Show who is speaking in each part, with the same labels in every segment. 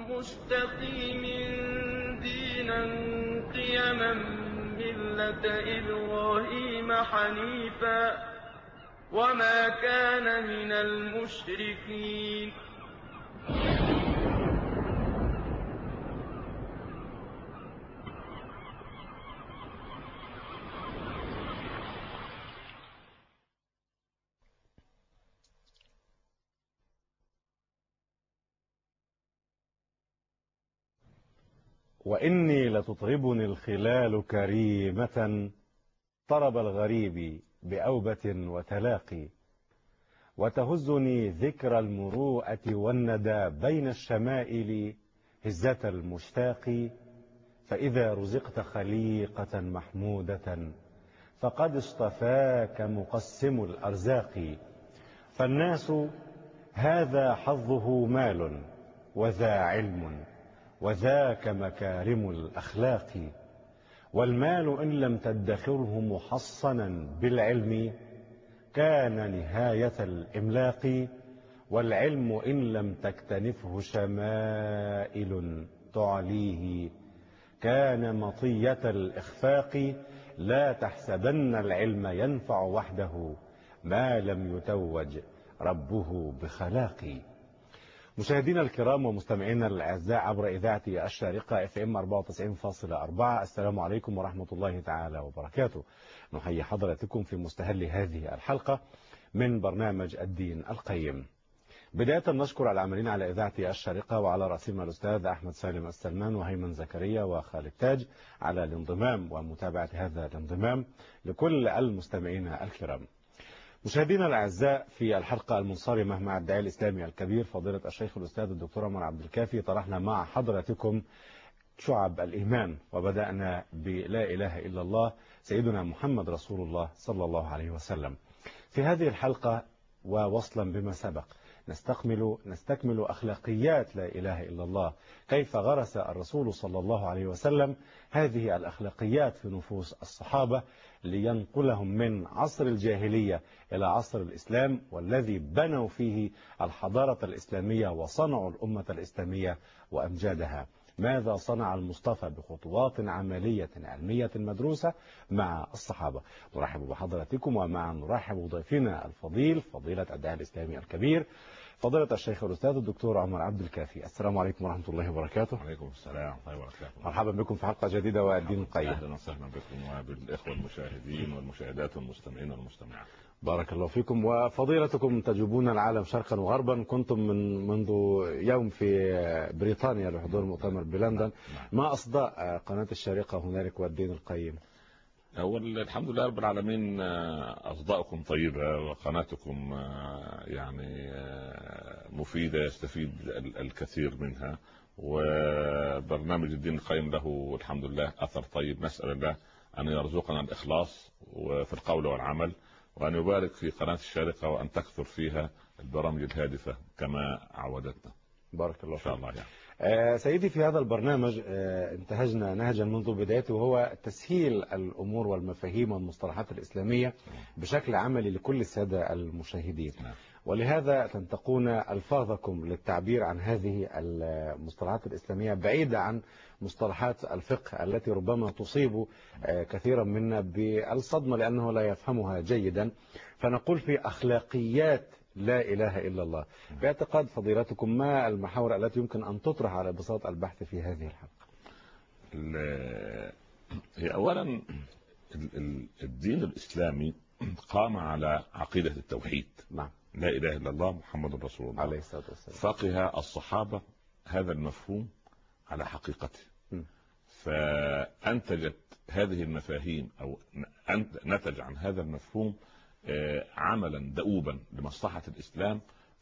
Speaker 1: مستقيم دينا قيما ملة إبراهيم حنيفا وما كان من المشركين.
Speaker 2: وإني لتطربني الخلال كريمة طرب الغريب بأوبة وتلاقي، وتهزني ذكر المروءة والندى بين الشمائل هزة المشتاق. فإذا رزقت خليقة محمودة فقد اصطفاك مقسم الأرزاق. فالناس هذا حظه مال وذا علم وذاك مكارم الأخلاق، والمال إن لم تدخره محصنا بالعلم كان نهاية الإملاق، والعلم إن لم تكتنفه شمائل تعليه كان مطية الإخفاق. لا تحسبن العلم ينفع وحده ما لم يتوج ربه بخلاق. مشاهدينا الكرام ومستمعينا الاعزاء عبر اذاعه الشارقه FM 94.4، السلام عليكم ورحمه الله تعالى وبركاته. نحيي حضراتكم في مستهل هذه الحلقه من برنامج الدين القيم. بدايه نشكر العاملين على اذاعه الشارقه وعلى راسهم الاستاذ احمد سالم السلمان وهيمن زكريا وخالد تاج على الانضمام ومتابعه هذا الانضمام. لكل المستمعين الكرام مشاهدينا الاعزاء، في الحلقه المنصرمه مع الداعي الاسلامي الكبير فضيله الشيخ الاستاذ الدكتور عمر عبد الكافي طرحنا مع حضراتكم شعب الايمان، وبدانا بلا اله الا الله سيدنا محمد رسول الله صلى الله عليه وسلم. في هذه الحلقه ووصلا بما سبق نستكمل اخلاقيات لا اله الا الله، كيف غرس الرسول صلى الله عليه وسلم هذه الاخلاقيات في نفوس الصحابه لينقلهم من عصر الجاهلية إلى عصر الإسلام، والذي بنوا فيه الحضارة الإسلامية وصنعوا الأمة الإسلامية وأمجادها. ماذا صنع المصطفى بخطوات عملية علمية مدروسة مع الصحابة؟ نرحب بحضراتكم ومع نرحب بضيفنا الفضيل فضيلة الداعي الإسلامي الكبير فضيلة الشيخ الأستاذ الدكتور عمر عبد الكافي. السلام عليكم ورحمة الله وبركاته.
Speaker 3: وعليكم السلام ورحمة الله وبركاته.
Speaker 2: مرحبا بكم في حلقة جديدة والدين القيم.
Speaker 3: أهلا وسهلا بكم وبالإخوة المشاهدين والمشاهدات والمستمعين والمستمعات.
Speaker 2: بارك الله فيكم. وفضيلتكم تجوبون العالم شرقا وغربا، كنتم منذ يوم في بريطانيا لحضور مؤتمر بلندن. ما أصداء قناة الشارقة هنالك والدين القيم؟
Speaker 3: أول الحمد لله رب العالمين، أصداؤكم طيبة وقناتكم يعني مفيدة يستفيد الكثير منها، وبرنامج الدين القيم له الحمد لله أثر طيب. نسأل الله أن يرزقنا الإخلاص في القول والعمل، وأن يبارك في قناة الشارقة وأن تكثر فيها البرامج الهادفة كما عودتنا.
Speaker 2: بارك الله
Speaker 3: إن شاء الله يعني.
Speaker 2: سيدي، في هذا البرنامج انتهجنا نهجا منذ بدايته، وهو تسهيل الأمور والمفاهيم والمصطلحات الإسلامية بشكل عملي لكل السادة المشاهدين. ولهذا تنتقون ألفاظكم للتعبير عن هذه المصطلحات الإسلامية بعيدة عن مصطلحات الفقه التي ربما تصيب كثيرا منا بالصدمة لأنه لا يفهمها جيدا. فنقول في أخلاقيات لا إله إلا الله. باعتقاد فضيلتكم ما المحاور التي يمكن أن تطرح على بساط البحث في هذه الحلقة؟
Speaker 3: هي أولا الدين الإسلامي قام على عقيدة التوحيد.
Speaker 2: نعم.
Speaker 3: لا إله إلا الله محمد رسول الله
Speaker 2: عليه الصلاة والسلام.
Speaker 3: فقه الصحابة هذا المفهوم على حقيقته، فأنتجت هذه المفاهيم أو نتج عن هذا المفهوم عملا دؤوبا لمصلحة الإسلام،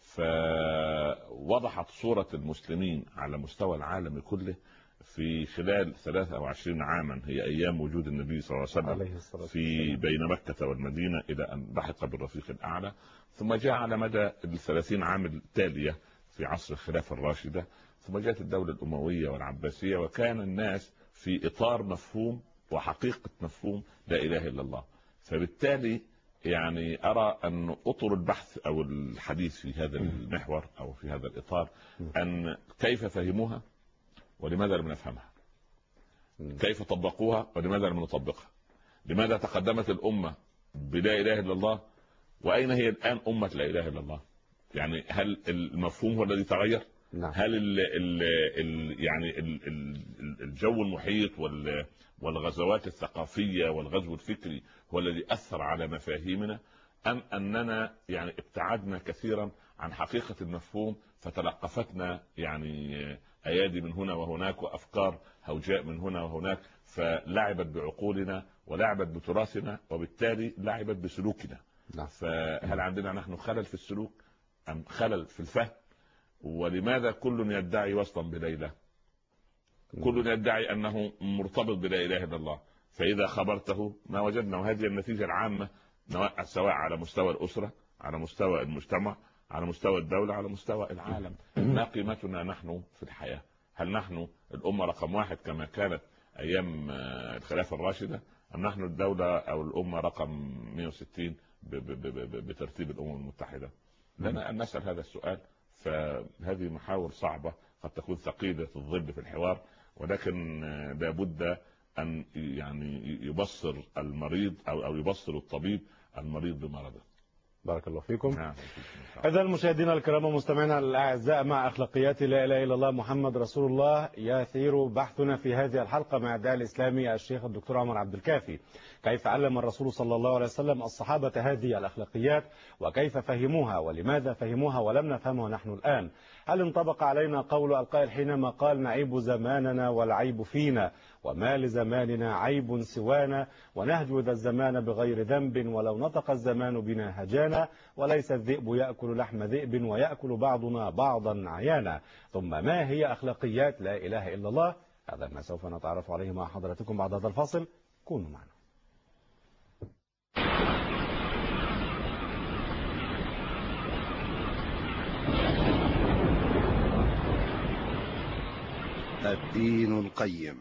Speaker 3: فوضحت صورة المسلمين على مستوى العالم كله في خلال 23 عاما، هي أيام وجود النبي صلى الله عليه وسلم في بين مكة والمدينة إلى أن لحق بالرفيق الأعلى، ثم جاء على مدى 30 عام التالية في عصر الخلافة الراشدة، ثم جاءت الدولة الأموية والعباسية، وكان الناس في إطار مفهوم وحقيقة مفهوم لا إله إلا الله. فبالتالي يعني أرى أن أطر البحث أو الحديث في هذا المحور أو في هذا الإطار أن كيف فهموها ولماذا لم نفهمها؟ كيف طبقوها ولماذا لم نطبقها؟ لماذا تقدمت الأمة بلا إله إلا الله وأين هي الآن أمة لا إله إلا الله؟ يعني هل المفهوم هو الذي تغير؟
Speaker 2: نعم.
Speaker 3: هل يعني الجو المحيط والغزوات الثقافية والغزو الفكري هو الذي أثر على مفاهيمنا، أم أننا يعني ابتعدنا كثيرا عن حقيقة المفهوم فتلقفتنا يعني أيادي من هنا وهناك وأفكار هوجاء من هنا وهناك، فلعبت بعقولنا ولعبت بتراثنا وبالتالي لعبت بسلوكنا. فهل عندنا نحن خلل في السلوك أم خلل في الفهم؟ ولماذا كل يدعي وصلا بليلى؟ كل يدعي أنه مرتبط بلا إله إلا الله، فإذا خبرته ما وجدنا. وهذه النتيجة العامة سواء على مستوى الأسرة، على مستوى المجتمع، على مستوى الدولة، على مستوى العالم. ما قيمتنا نحن في الحياة؟ هل نحن الأمة رقم واحد كما كانت أيام الخلافة الراشدة، أم نحن الدولة أو الأمة رقم 160 بترتيب الأمم المتحدة؟ لنا أن نسأل هذا السؤال. فهذه محاور صعبة قد تكون ثقيلة الظل في الحوار، ولكن لابد أن يعني يبصر المريض أو يبصر الطبيب المريض بمرضه.
Speaker 2: بارك الله فيكم. إذن مشاهدينا الكرام ومستمعينا الأعزاء، مع أخلاقيات لا إله إلا الله محمد رسول الله يثير بحثنا في هذه الحلقة مع الداعي الإسلامي الشيخ الدكتور عمر عبد الكافي. كيف علم الرسول صلى الله عليه وسلم الصحابة هذه الأخلاقيات، وكيف فهموها، ولماذا فهموها ولم نفهمها نحن الآن؟ هل انطبق علينا قول القائل حينما قال: نعيب زماننا والعيب فينا، وما لزماننا عيب سوانا، ونهجو ذا الزمان بغير ذنب، ولو نطق الزمان بنا هجانا، وليس الذئب يأكل لحم ذئب، ويأكل بعضنا بعضا عيانا. ثم ما هي أخلاقيات لا إله إلا الله؟ هذا ما سوف نتعرف عليه مع حضراتكم بعد هذا الفاصل. كونوا معنا.
Speaker 4: الدين القيم.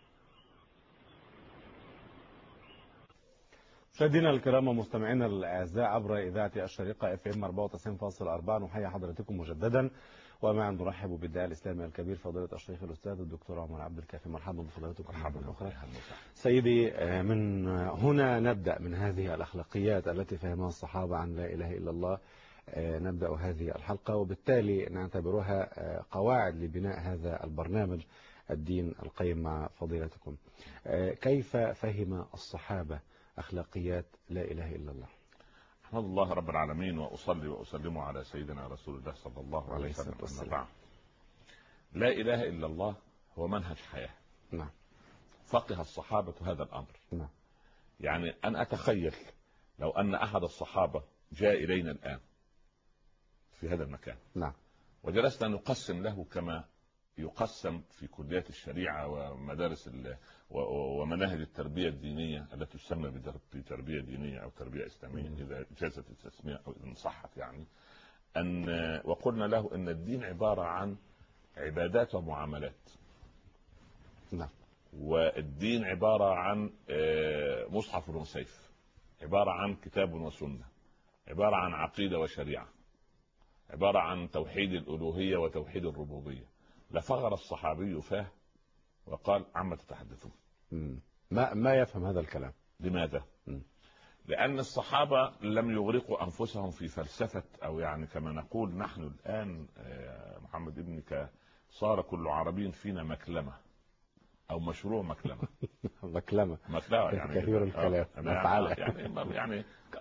Speaker 2: مشاهدينا الكرام ومستمعينا الاعزاء عبر اذاعه الشريقه FM 94.4، نحيي حضراتكم مجددا، ومعا نرحب بالداعي الاسلامي الكبير فضيله الشيخ الاستاذ الدكتور عمر عبد الكافي. مرحبا بفضيلتكم مرحبا اخرى. سيدي، من هنا نبدا من هذه الاخلاقيات التي فهمها الصحابه عن لا اله الا الله. نبدا هذه الحلقه، وبالتالي نعتبرها قواعد لبناء هذا البرنامج الدين القيم مع فضيلتكم. كيف فهم الصحابة أخلاقيات لا إله إلا الله؟
Speaker 3: أحمد الله رب العالمين، وأصلي وأسلم على سيدنا رسول الله صلى الله عليه وسلم. لا إله إلا الله هو منهج حياة.
Speaker 2: نعم.
Speaker 3: فقه الصحابة هذا الأمر.
Speaker 2: نعم.
Speaker 3: يعني أن أتخيل لو أن أحد الصحابة جاء إلينا الآن في هذا المكان.
Speaker 2: نعم.
Speaker 3: وجلسنا نقسم له كما يقسم في كليات الشريعة ومدارس ومناهج التربية الدينية التي تسمى بتربية دينية أو تربية إسلامية إذا جازت التسمية أو إذا صحت، يعني وقلنا له أن الدين عبارة عن عبادات ومعاملات.
Speaker 2: نعم.
Speaker 3: والدين عبارة عن مصحف وسيف، عبارة عن كتاب وسنة، عبارة عن عقيدة وشريعة، عبارة عن توحيد الألوهية وتوحيد الربوبية. لفغر الصحابي فاه وقال: عما تتحدثون؟
Speaker 2: ما يفهم هذا الكلام.
Speaker 3: لماذا؟ لأن الصحابة لم يغرقوا أنفسهم في فلسفة، أو يعني كما نقول نحن الآن محمد ابنك صار كل عربي فينا مكلمة أو مشروع مكلمة.
Speaker 2: مكلمة
Speaker 3: يعني
Speaker 2: كثير الكلام.
Speaker 3: يعني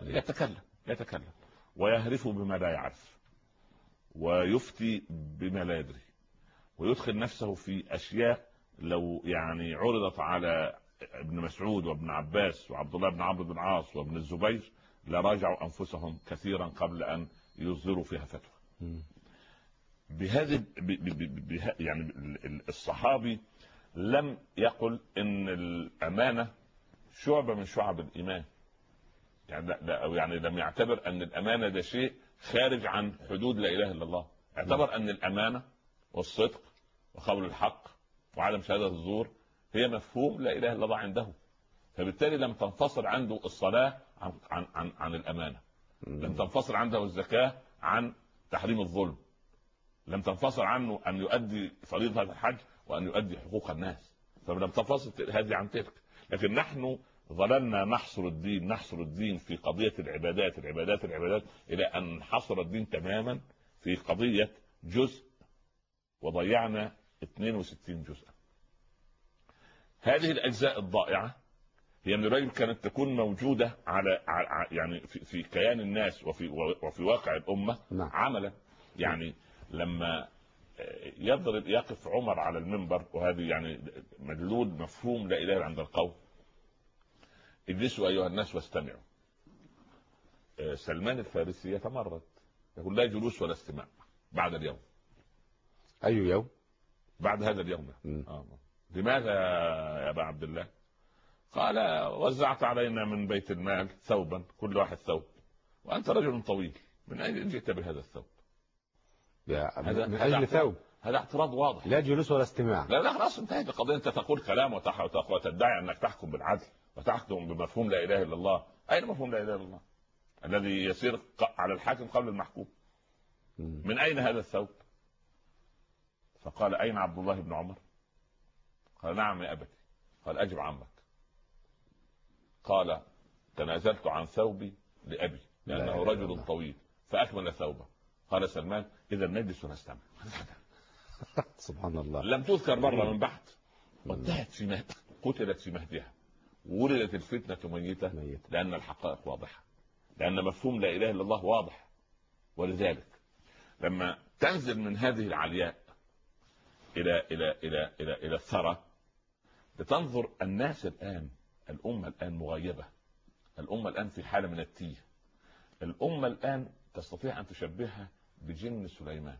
Speaker 3: يتكلم ويهرف بما لا يعرف، ويفتي بما لا يدري، ويدخل نفسه في أشياء لو يعني عرضت على ابن مسعود وابن عباس وعبد الله بن عمرو بن العاص وابن الزبير لراجعوا أنفسهم كثيرا قبل أن يصدروا فيها فتوى. بهذه يعني الصحابي لم يقل إن الأمانة شعبة من شعب الإيمان، يعني لم يعتبر أن الأمانة ده شيء خارج عن حدود لا إله إلا الله. اعتبر أن الأمانة والصدق وقول الحق وعدم شهادة الزور هي مفهوم لا إله إلا الله عنده. فبالتالي لم تنفصل عنده الصلاة عن الأمانة، لم تنفصل عنده الزكاة عن تحريم الظلم، لم تنفصل عنه أن يؤدي فريضة الحج وأن يؤدي حقوق الناس، فلم تنفصل هذه عن تلك. لكن نحن ظللنا نحصر الدين في قضية العبادات إلى أن حصر الدين تماما في قضية جزء، وضيعنا 62 جزءا. هذه الأجزاء الضائعة هي من الواجب كانت تكون موجودة على يعني في كيان الناس وفي واقع الأمة.
Speaker 2: نعم.
Speaker 3: عملا يعني لما يقف عمر على المنبر، وهذه يعني مدلول مفهوم لا إله عند القوم: اجلسوا أيها الناس واستمعوا. سلمان الفارسي يتمرد، يقول: لا جلوس ولا استماع بعد اليوم.
Speaker 2: أي يوم؟
Speaker 3: بعد هذا اليوم. لماذا يا أبا عبد الله؟ قال: وزعت علينا من بيت المال ثوبا، كل واحد ثوب، وأنت رجل طويل، من أين جئت بهذا الثوب؟
Speaker 2: من أجل ثوب.
Speaker 3: هذا اعتراض واضح.
Speaker 2: لا جلوس ولا استماع.
Speaker 3: لا خلاص انتهت القضية. أنت تقول كلام وتدعي أنك تحكم بالعدل وتحكم بمفهوم لا إله إلا الله. أين مفهوم لا إله إلا الله الذي يسير على الحاكم قبل المحكوم؟ من أين هذا الثوب؟ فقال: أين عبد الله بن عمر؟ قال: نعم يا أبتي. قال: أجب عمك. قال: تنازلت عن ثوبي لأبي لأنه رجل طويل، فأكمل ثوبه. قال سلمان: إذا نجلس ونستمع.
Speaker 2: سبحان الله.
Speaker 3: لم تذكر مرة من بعد. وانتهت في قتلت في مهدها، ولدت الفتنة ميتة، لأن الحقائق واضحة، لأن مفهوم لا إله إلا الله واضح. ولذلك لما تنزل من هذه العلياء إلى الثرى، بتنظر الناس الآن، الأمة الآن مغيبة، الأمة الآن في حالة من التيه، الأمة الآن تستطيع أن تشبهها بجن سليمان.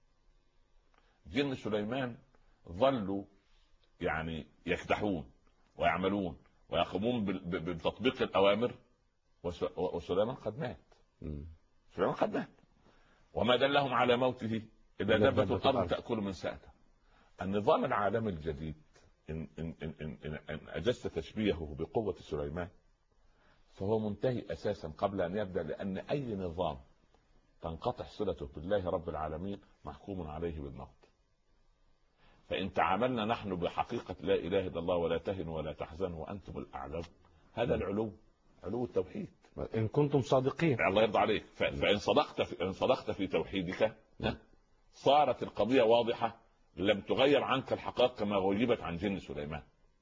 Speaker 3: جن سليمان ظلوا يعني يكدحون ويعملون ويقومون بتطبيق الأوامر، وسليمان قد مات. سليمان قد مات، وما دلهم على موته إذا دبت الأرض تأكل من سأته. النظام العالمي الجديد إن أجزت تشبيهه بقوة سليمان فهو منتهي أساسا قبل أن يبدأ، لأن أي نظام تنقطع صلته بالله رب العالمين محكوم عليه بالموت. فإن تعاملنا نحن بحقيقة لا إله إلا الله ولا تهنوا ولا تحزنوا وأنتم الأعلون، هذا علو التوحيد
Speaker 2: إن كنتم صادقين.
Speaker 3: الله يرضى عليك. فإن صدقت في توحيدك صارت القضية واضحة، لم تغير عنك الحقائق كما غيبت عن جن سليمان.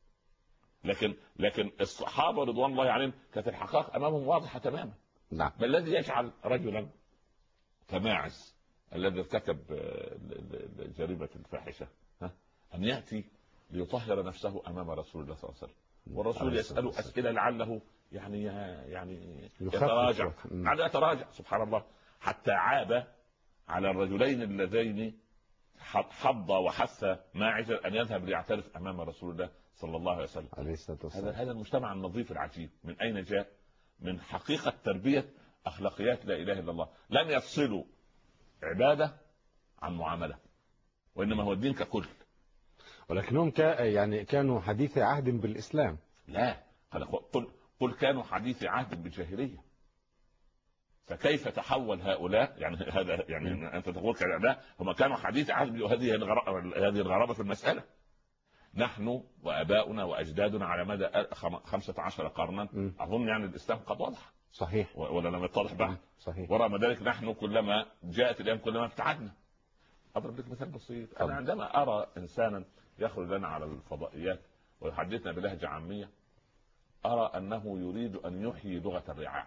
Speaker 3: لكن الصحابة رضوان الله عليهم كانت الحقائق أمامهم واضحة تماما.
Speaker 2: نعم.
Speaker 3: ما الذي يجعل رجلا كماعز الذي ارتكب جريمة الفاحشة أن يأتي ليطهر نفسه أمام رسول الله صلى الله عليه وسلم، والرسول يسأله أسئلة لعله يعني يتراجع سبحان الله، حتى عاب على الرجلين اللذين حض وحث ماعزا أن يذهب ليعترف أمام رسول الله صلى الله عليه وسلم. هذا المجتمع النظيف العجيب من أين جاء؟ من حقيقة تربية أخلاقيات لا إله إلا الله. لم يفصلوا عبادة عن معاملة، وإنما هو الدين ككل.
Speaker 2: ولكنهم كانوا حديث عهد بالإسلام.
Speaker 3: لا، قل كانوا حديث عهد بالجاهلية. فكيف تحول هؤلاء؟ يعني هذا يعني أنت تقول كذا، هم كانوا حديث عهد، وهذه الغرابة في المسألة. نحن وآباؤنا وأجدادنا على مدى 15 قرنا أظن يعني الإسلام قد وضح.
Speaker 2: صحيح.
Speaker 3: ولا لم يتضح بعد؟
Speaker 2: صحيح.
Speaker 3: ورغم ذلك نحن كلما جاءت الأيام كلما ابتعدنا. أضرب لك مثال بسيط. أنا عندما أرى إنسانا يخرج لنا على الفضائيات ويحدثنا بلهجة عامية، أرى أنه يريد أن يحيي لغة الرعاع،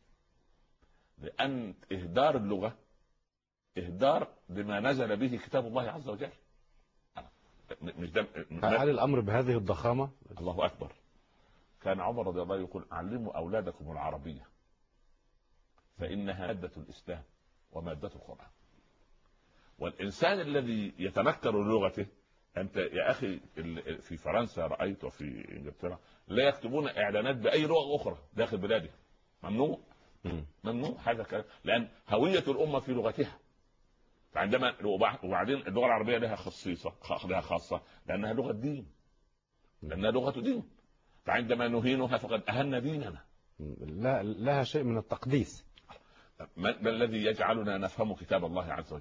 Speaker 3: لأن إهدار اللغة إهدار بما نزل به كتاب الله عز وجل.
Speaker 2: هل الأمر بهذه الضخامة؟
Speaker 3: الله أكبر. كان عمر رضي الله عنه يقول: علموا أولادكم العربية فإنها مادة الإسلام ومادة القرآن. والإنسان الذي يتنكر لغته، أنت يا أخي في فرنسا رأيت وفي إنجلترا لا يكتبون إعلانات بأي لغة أخرى داخل بلادهم. ممنوع هذا الكلام، لأن هوية الأمة في لغتها. فعندما وبعدين اللغة العربية لها خاصة لأنها لغة دين، لأنها لغة دين. فعندما نهينها فقد أهنا ديننا.
Speaker 2: لا، لها شيء من التقديس.
Speaker 3: ما الذي يجعلنا نفهم كتاب الله عز وجل؟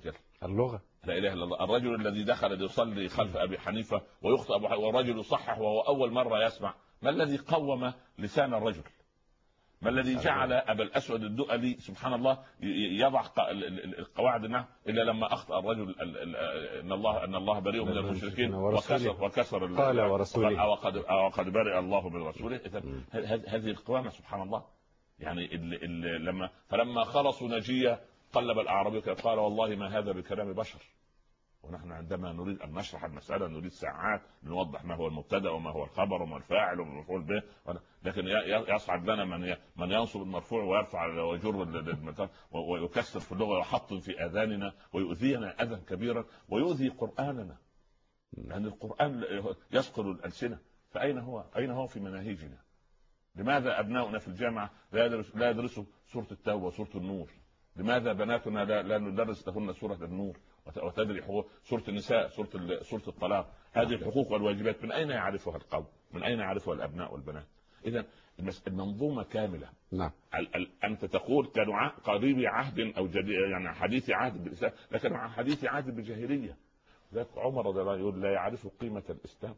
Speaker 2: اللغة.
Speaker 3: لا اله الا الله. الرجل الذي دخل يصلي خلف ابي حنيفه ويخطئ ابو حنيفه والرجل يصحح وهو اول مره يسمع. ما الذي قوم لسان الرجل؟ ما الذي جعل ابا الاسود الدؤلي سبحان الله يضع القواعد النحو الا لما اخطا الرجل ان الله بريء من المشركين وكسر
Speaker 2: قال ورسوله
Speaker 3: وقد برئ الله من رسوله. هذه القوامه سبحان الله. يعني فلما خلصوا نجيه قلب الاعرابي قال والله ما هذا بكلام بشر. ونحن عندما نريد ان نشرح المساله نريد ساعات لنوضح ما هو المبتدا وما هو الخبر وما الفاعل وما المفعول به، لكن يصعد لنا من ينصب المرفوع ويرفع ويجر ويكسر في اللغه ويحطم في اذاننا ويؤذينا اذى كبيرا ويؤذي قراننا، لان القران يثقل الالسنه. فاين هو في مناهجنا؟ لماذا ابناؤنا في الجامعه لا يدرسوا سوره التوبه وسوره النور؟ لماذا بناتنا لا ندرس لهن سوره النور وتدري حقوق سوره النساء سوره الطلاق؟ هذه الحقوق والواجبات من اين يعرفها القوم؟ من اين يعرفها الابناء والبنات؟ اذا المنظومه كامله.
Speaker 2: نعم.
Speaker 3: انت تقول كانوا قريبي عهد او جديد، يعني حديث عهد بالاسلام، لكن حديث عهد بالجاهليه. ذاك عمر رضي الله عنه يقول لا يعرف قيمه الاسلام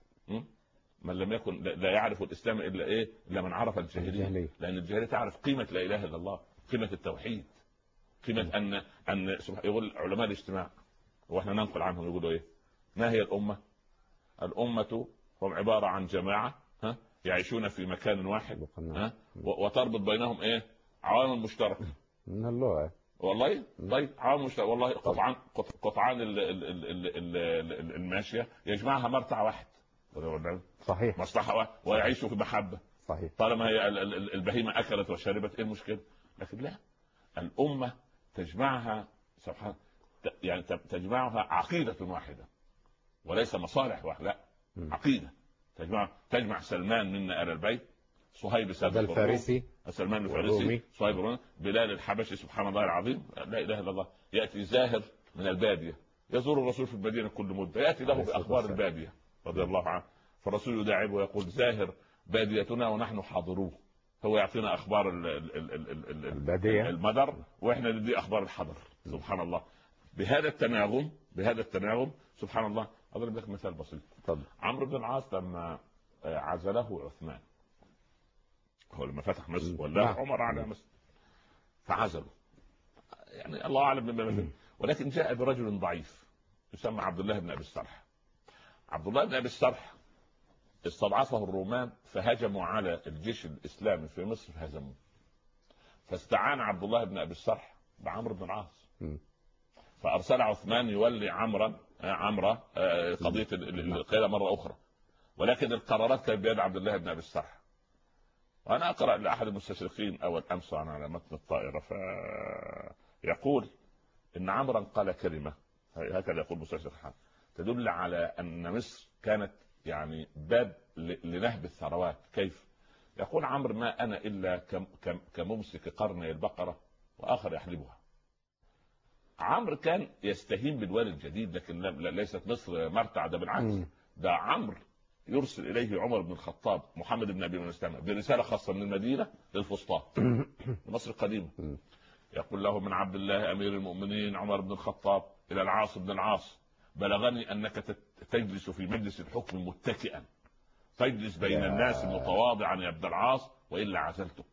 Speaker 3: من لم يكن لا يعرف الاسلام الا من عرف الجاهليه. لان الجاهليه تعرف قيمه لا اله الا الله، قيمه التوحيد، قيمه ان يقول علماء الاجتماع واحنا ننقل عنهم يقولوا ما هي الامه؟ الامه هم عباره عن جماعه يعيشون في مكان واحد وتربط بينهم عوامل مشتركه من
Speaker 2: اللغه.
Speaker 3: والله طيب عوامل مشتركه والله. قطعان الماشيه يجمعها مرتع واحد
Speaker 2: صحيح،
Speaker 3: مصلحه واحد ويعيشوا في محبه
Speaker 2: صحيح.
Speaker 3: طالما هي البهيمه اكلت وشربت ايه المشكله؟ لكن لا، الامه تجمعها سبحان يعني تجمعها عقيده واحده وليس مصالح واحده، لا عقيده تجمع سلمان منا آل البيت، صهيب
Speaker 2: الفارسي،
Speaker 3: سلمان الفارسي، صهيب الرومي، بلال الحبشي سبحان الله العظيم لا اله الا الله. ياتي زاهر من الباديه يزور الرسول في المدينه كل مده، ياتي له باخبار الباديه رضي الله عنه، فالرسول يداعبه ويقول زاهر باديتنا ونحن حاضروه. هو يعطينا اخبار
Speaker 2: الباديه
Speaker 3: المدر واحنا ندي اخبار الحضر. سبحان الله. بهذا التناغم سبحان الله. اضرب لك مثال بسيط. عمرو بن العاص لما عزله عثمان، هو لما فتح مصر ولا عمر على مصر فعزله، يعني الله اعلم بما، ولكن جاء برجل ضعيف يسمى عبد الله بن ابي السرح. عبد الله بن ابي السرح استضعفه الرومان فهجموا على الجيش الاسلامي في مصر فهزموه، فاستعان عبد الله بن ابي السرح بعمرو بن العاص، فارسل عثمان يولي عمرو قضيه القياده مره اخرى، ولكن القرارات كانت بيد عبد الله بن ابي السرح. وانا اقرا لاحد المستشرقين اول امس على متن الطائره فيقول ان عمرا قال كلمه هكذا يقول مستشرق تدل على ان مصر كانت يعني باب لنهب الثروات. كيف؟ يقول عمرو ما انا الا كممسك قرني البقره واخر يحلبها. عمرو كان يستهين بالوالي الجديد، لكن ليست مصر مرتع، ده بالعكس، ده عمرو يرسل اليه عمر بن الخطاب محمد بن ابي مسلمه برساله خاصه من المدينه للفسطاط مصر القديمه، يقول له من عبد الله امير المؤمنين عمر بن الخطاب الى العاص بن العاص، بلغني انك تجلس في مجلس الحكم متكئا، تجلس بين الناس متواضعا يا ابن العاص والا عزلتك.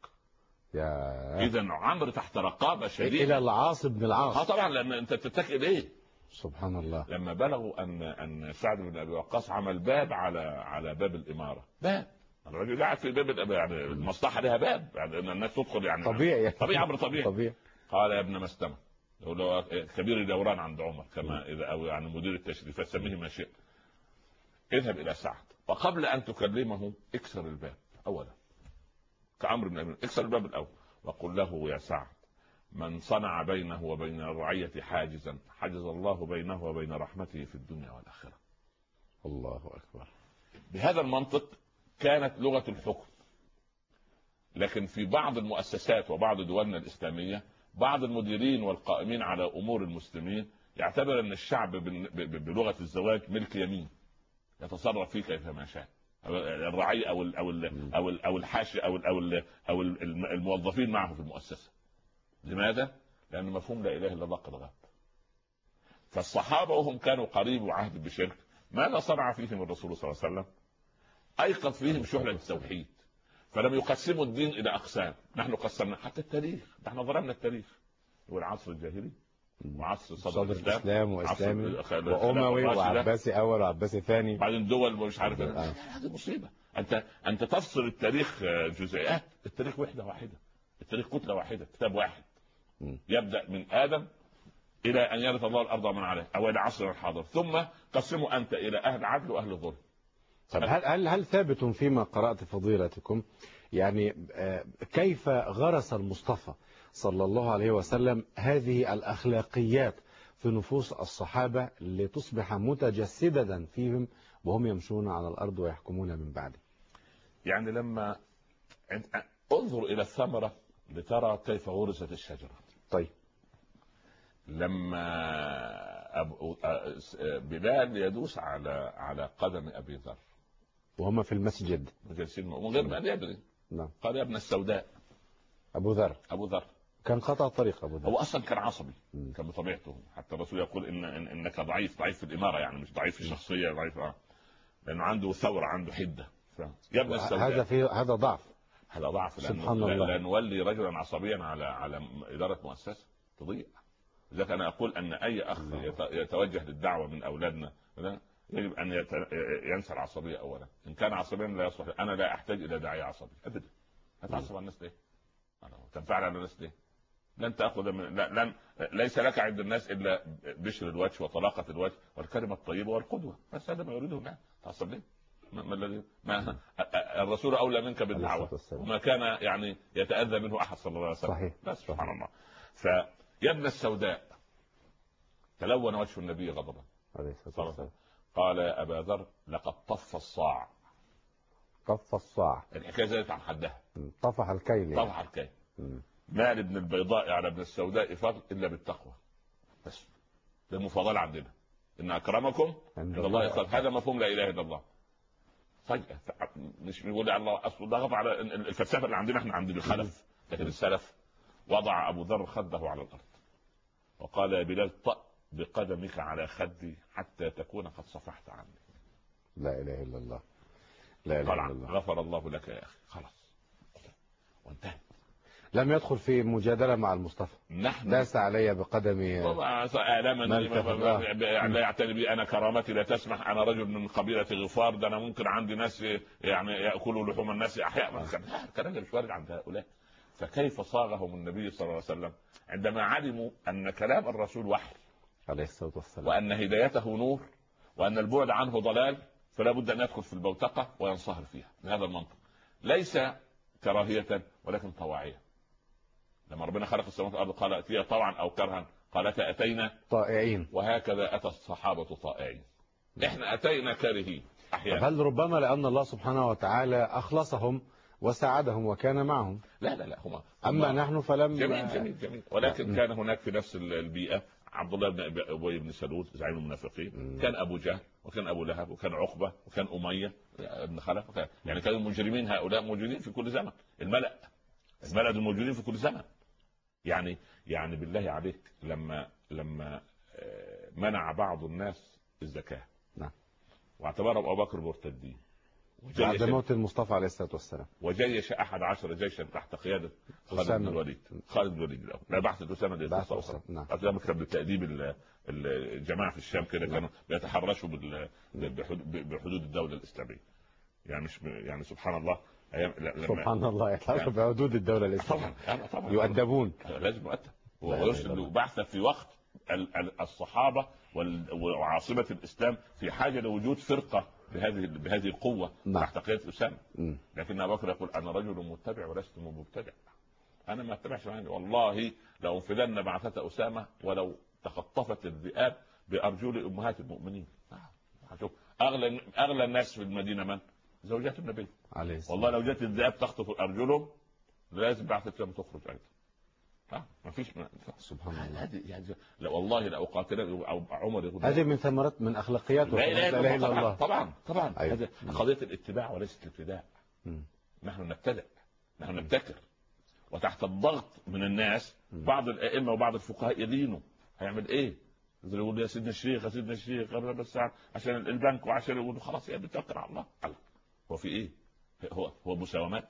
Speaker 3: اذا عمرو تحت رقابه شديده
Speaker 2: الى العاص بن العاص.
Speaker 3: طبعا لان انت تتكئ ليه؟
Speaker 2: سبحان الله.
Speaker 3: لما بلغوا ان سعد بن ابي وقاص عمل باب على باب الاماره، باب الرجل قاعد في باب، يعني المصلحه لها باب، يعني ان الناس تدخل، يعني
Speaker 2: طبيعي
Speaker 3: امر طبيعي. قال يا ابن مسلمه، لو كبير الدوران عند عمر كما اذا او يعني مدير التشريفات سميه ما شئت، اذهب الى سعد وقبل ان تكلمه اكسر الباب اولا كعمرو بن ابي، اكسر الباب الاول وقل له يا سعد من صنع بينه وبين الرعية حاجزا حجز الله بينه وبين رحمته في الدنيا والآخرة.
Speaker 2: الله أكبر.
Speaker 3: بهذا المنطق كانت لغة الحكم. لكن في بعض المؤسسات وبعض دولنا الإسلامية بعض المديرين والقائمين على أمور المسلمين يعتبر أن الشعب بلغة الزواج ملك يمين يتصرف فيه كيفما شاء، الرعية أو الحاشية أو الموظفين معه في المؤسسة. لماذا؟ لأن مفهوم لا إله إلا الله قد غاب. فالصحابه وهم كانوا قريب عهد بشرك، ماذا صنع فيهم الرسول صلى الله عليه وسلم؟ ايقظ فيهم شعله التوحيد، فلم يقسموا الدين الى اقسام. نحن قسمنا حتى التاريخ، نحن ضربنا التاريخ والعصر الجاهلي وعصر صدر
Speaker 2: الاسلام واسلامي واموي وعباسي اول وعباسي ثاني،
Speaker 3: بعدين دول مش عارف. هذه مصيبه. انت تفصل التاريخ جزئيات، التاريخ وحده واحده، التاريخ كتله واحده، كتاب واحد يبدا من ادم الى ان يرث الله الارض ومن عليها، او الى عصر الحاضر، ثم قسموا انت الى اهل عدل واهل ظلم.
Speaker 2: طب هل ثابت فيما قرات فضيلتكم يعني كيف غرس المصطفى صلى الله عليه وسلم هذه الأخلاقيات في نفوس الصحابة لتصبح متجسدة فيهم وهم يمشون على الأرض ويحكمون من بعده؟ يعني
Speaker 3: لما انظر إلى الثمرة لترى كيف غرست الشجرة.
Speaker 2: طيب لما
Speaker 3: بلال يدوس على قدم أبي ذر
Speaker 2: وهم في المسجد
Speaker 3: من غير ما يدري،
Speaker 2: نعم،
Speaker 3: قال يا ابن السوداء.
Speaker 2: أبو ذر كان قطع طريق. أبو ذر
Speaker 3: هو أصلا كان عصبي، كان بطبيعته، حتى الرسول يقول إنك ضعيف في الإمارة، يعني مش ضعيف في الشخصية، ضعيف لأنه عنده ثورة، عنده حدة.
Speaker 2: يا ابن السوداء هذا ضعف،
Speaker 3: سبحان الله. لا نولي رجلا عصبيا على إدارة مؤسسة تضيع. لذلك أنا أقول أن أي أخ يتوجه للدعوة من أولادنا يجب أن ينسى العصبية أولا. إن كان عصبيا لا يصلح. أنا لا أحتاج إلى داعية عصبي أبدا. هتعصب على الناس ليه؟ تنفعل على الناس ليه؟ لن تأخذ ليس لك عند الناس إلا بشر الوجه وطلاقة الوجه والكلمة الطيبة والقدوة، بس هذا ما يريده الناس. تعصب ليه؟ الرسول أولى منك بالدعوة، وما كان يعني يتأذى منه أحد صلى الله عليه وسلم.
Speaker 2: صحيح.
Speaker 3: بس سبحان الله. فيا ابن السوداء، تلون وجه النبي غضبا
Speaker 2: عليه الصلاة والسلام.
Speaker 3: قال يا أبا ذر لقد طف الصاع. الحكاية زادت عن حدها،
Speaker 2: طفح الكيل.
Speaker 3: ما لابن البيضاء على ابن السوداء فضل إلا بالتقوى. بس ده المفاضلة عندنا، إن أكرمكم عند الله يقال. هذا مفهوم لا إله إلا الله. فجأة مش بيقول الله أصل ضغط على الفلسفة اللي عندنا احنا عند الخلف، لكن السلف وضع أبو ذر خده على الأرض وقال يا بلال طأ بقدمك على خدي حتى تكون قد صفحت عني.
Speaker 2: لا إله إلا الله. لا إله إلا الله.
Speaker 3: غفر الله لك يا أخي، خلاص وانتهى.
Speaker 2: لم يدخل في مجادلة مع المصطفى.
Speaker 3: نحن
Speaker 2: داس علي بقدمي
Speaker 3: لا يعتني بي أنا كرامتي لا تسمح، أنا رجل من قبيلة غفار، ده أنا ممكن عندي ناس يعني يأكلوا لحوم الناس أحياء. الكلام ده مش وارد عند هؤلاء. فكيف صاغهم النبي صلى الله عليه وسلم عندما علموا أن كلام الرسول وحي
Speaker 2: عليه الصلاة والسلام،
Speaker 3: وأن هدايته نور، وأن البعد عنه ضلال، فلا بد أن يدخل في البوتقة وينصهر فيها بهذا المنطق، ليس كراهية ولكن طواعية. لما ربنا خلق السماوات والأرض قال أتيها طوعا أو كرها، قالتا أتينا
Speaker 2: طائعين،
Speaker 3: وهكذا أتى الصحابة طائعين. إحنا أتينا كارهين أحيانا.
Speaker 2: هل ربما لأن الله سبحانه وتعالى أخلصهم وساعدهم وكان معهم؟
Speaker 3: لا
Speaker 2: أما نحن فلم.
Speaker 3: جميل. ولكن كان هناك في نفس البيئة عبد الله بن أبي بن سلول زعيم المنافقين، كان أبو جهل، وكان أبو لهب، وكان عقبة، وكان أمية بن خلف، يعني كانوا المجرمين هؤلاء موجودين في كل زمن. الملأ الموجودين في كل زمن. يعني بالله عليك لما منع بعض الناس الزكاة،
Speaker 2: نعم،
Speaker 3: واعتبر أبو بكر مرتدين
Speaker 2: بعد موت المصطفى عليه الصلاة والسلام،
Speaker 3: وجيش 11 جيشا تحت قيادة خالد بن الوليد الأول. لا بعثة أسامة دي أسامة كان بتأديب الجماعة في الشام كده، كانوا بيتحرشوا بحدود الدولة الإسلامية. يعني مش يعني سبحان الله
Speaker 2: سبحان الله يتحرشوا بحدود الدولة الإسلامية. طبعا يؤدبون،
Speaker 3: لازم يؤدب. ويرسل بعثة في وقت الصحابة وعاصمة الإسلام في حاجة لوجود فرقة بهذه القوة تحت قيادة أسامة. لكن أبو بكر يقول أنا رجل متبع ولست مبتدع، أنا ما اتبعش والله لأنفذن بعثة أسامة ولو تخطفت الذئاب بأرجل أمهات المؤمنين. شوف أغلى الناس في المدينة من؟ زوجات النبي
Speaker 2: عليه الصلاة.
Speaker 3: والله لو جت الذئاب تخطف أرجلهم لازم بعثة أسامة تخرج أيضا. ما فيش
Speaker 2: سبحان الله.
Speaker 3: هذه لا والله لا أقاتل أو عمر يقول
Speaker 2: هذه من ثمرات من أخلاقيات
Speaker 3: لا إله إلا الله. طبعا
Speaker 2: أيوة.
Speaker 3: هذه قضية الاتباع وليست الابتداع. نحن نبتدع، نحن نبتكر، وتحت الضغط من الناس بعض الأئمة وبعض الفقهاء يدينوا. هيعمل إيه؟ يقول يا سيدنا الشيخ يا سيدنا الشيخ بس عشان البنك وعشان يقولوا خلاص يا بتوكل على الله. هو في ايه؟ هو مساومات.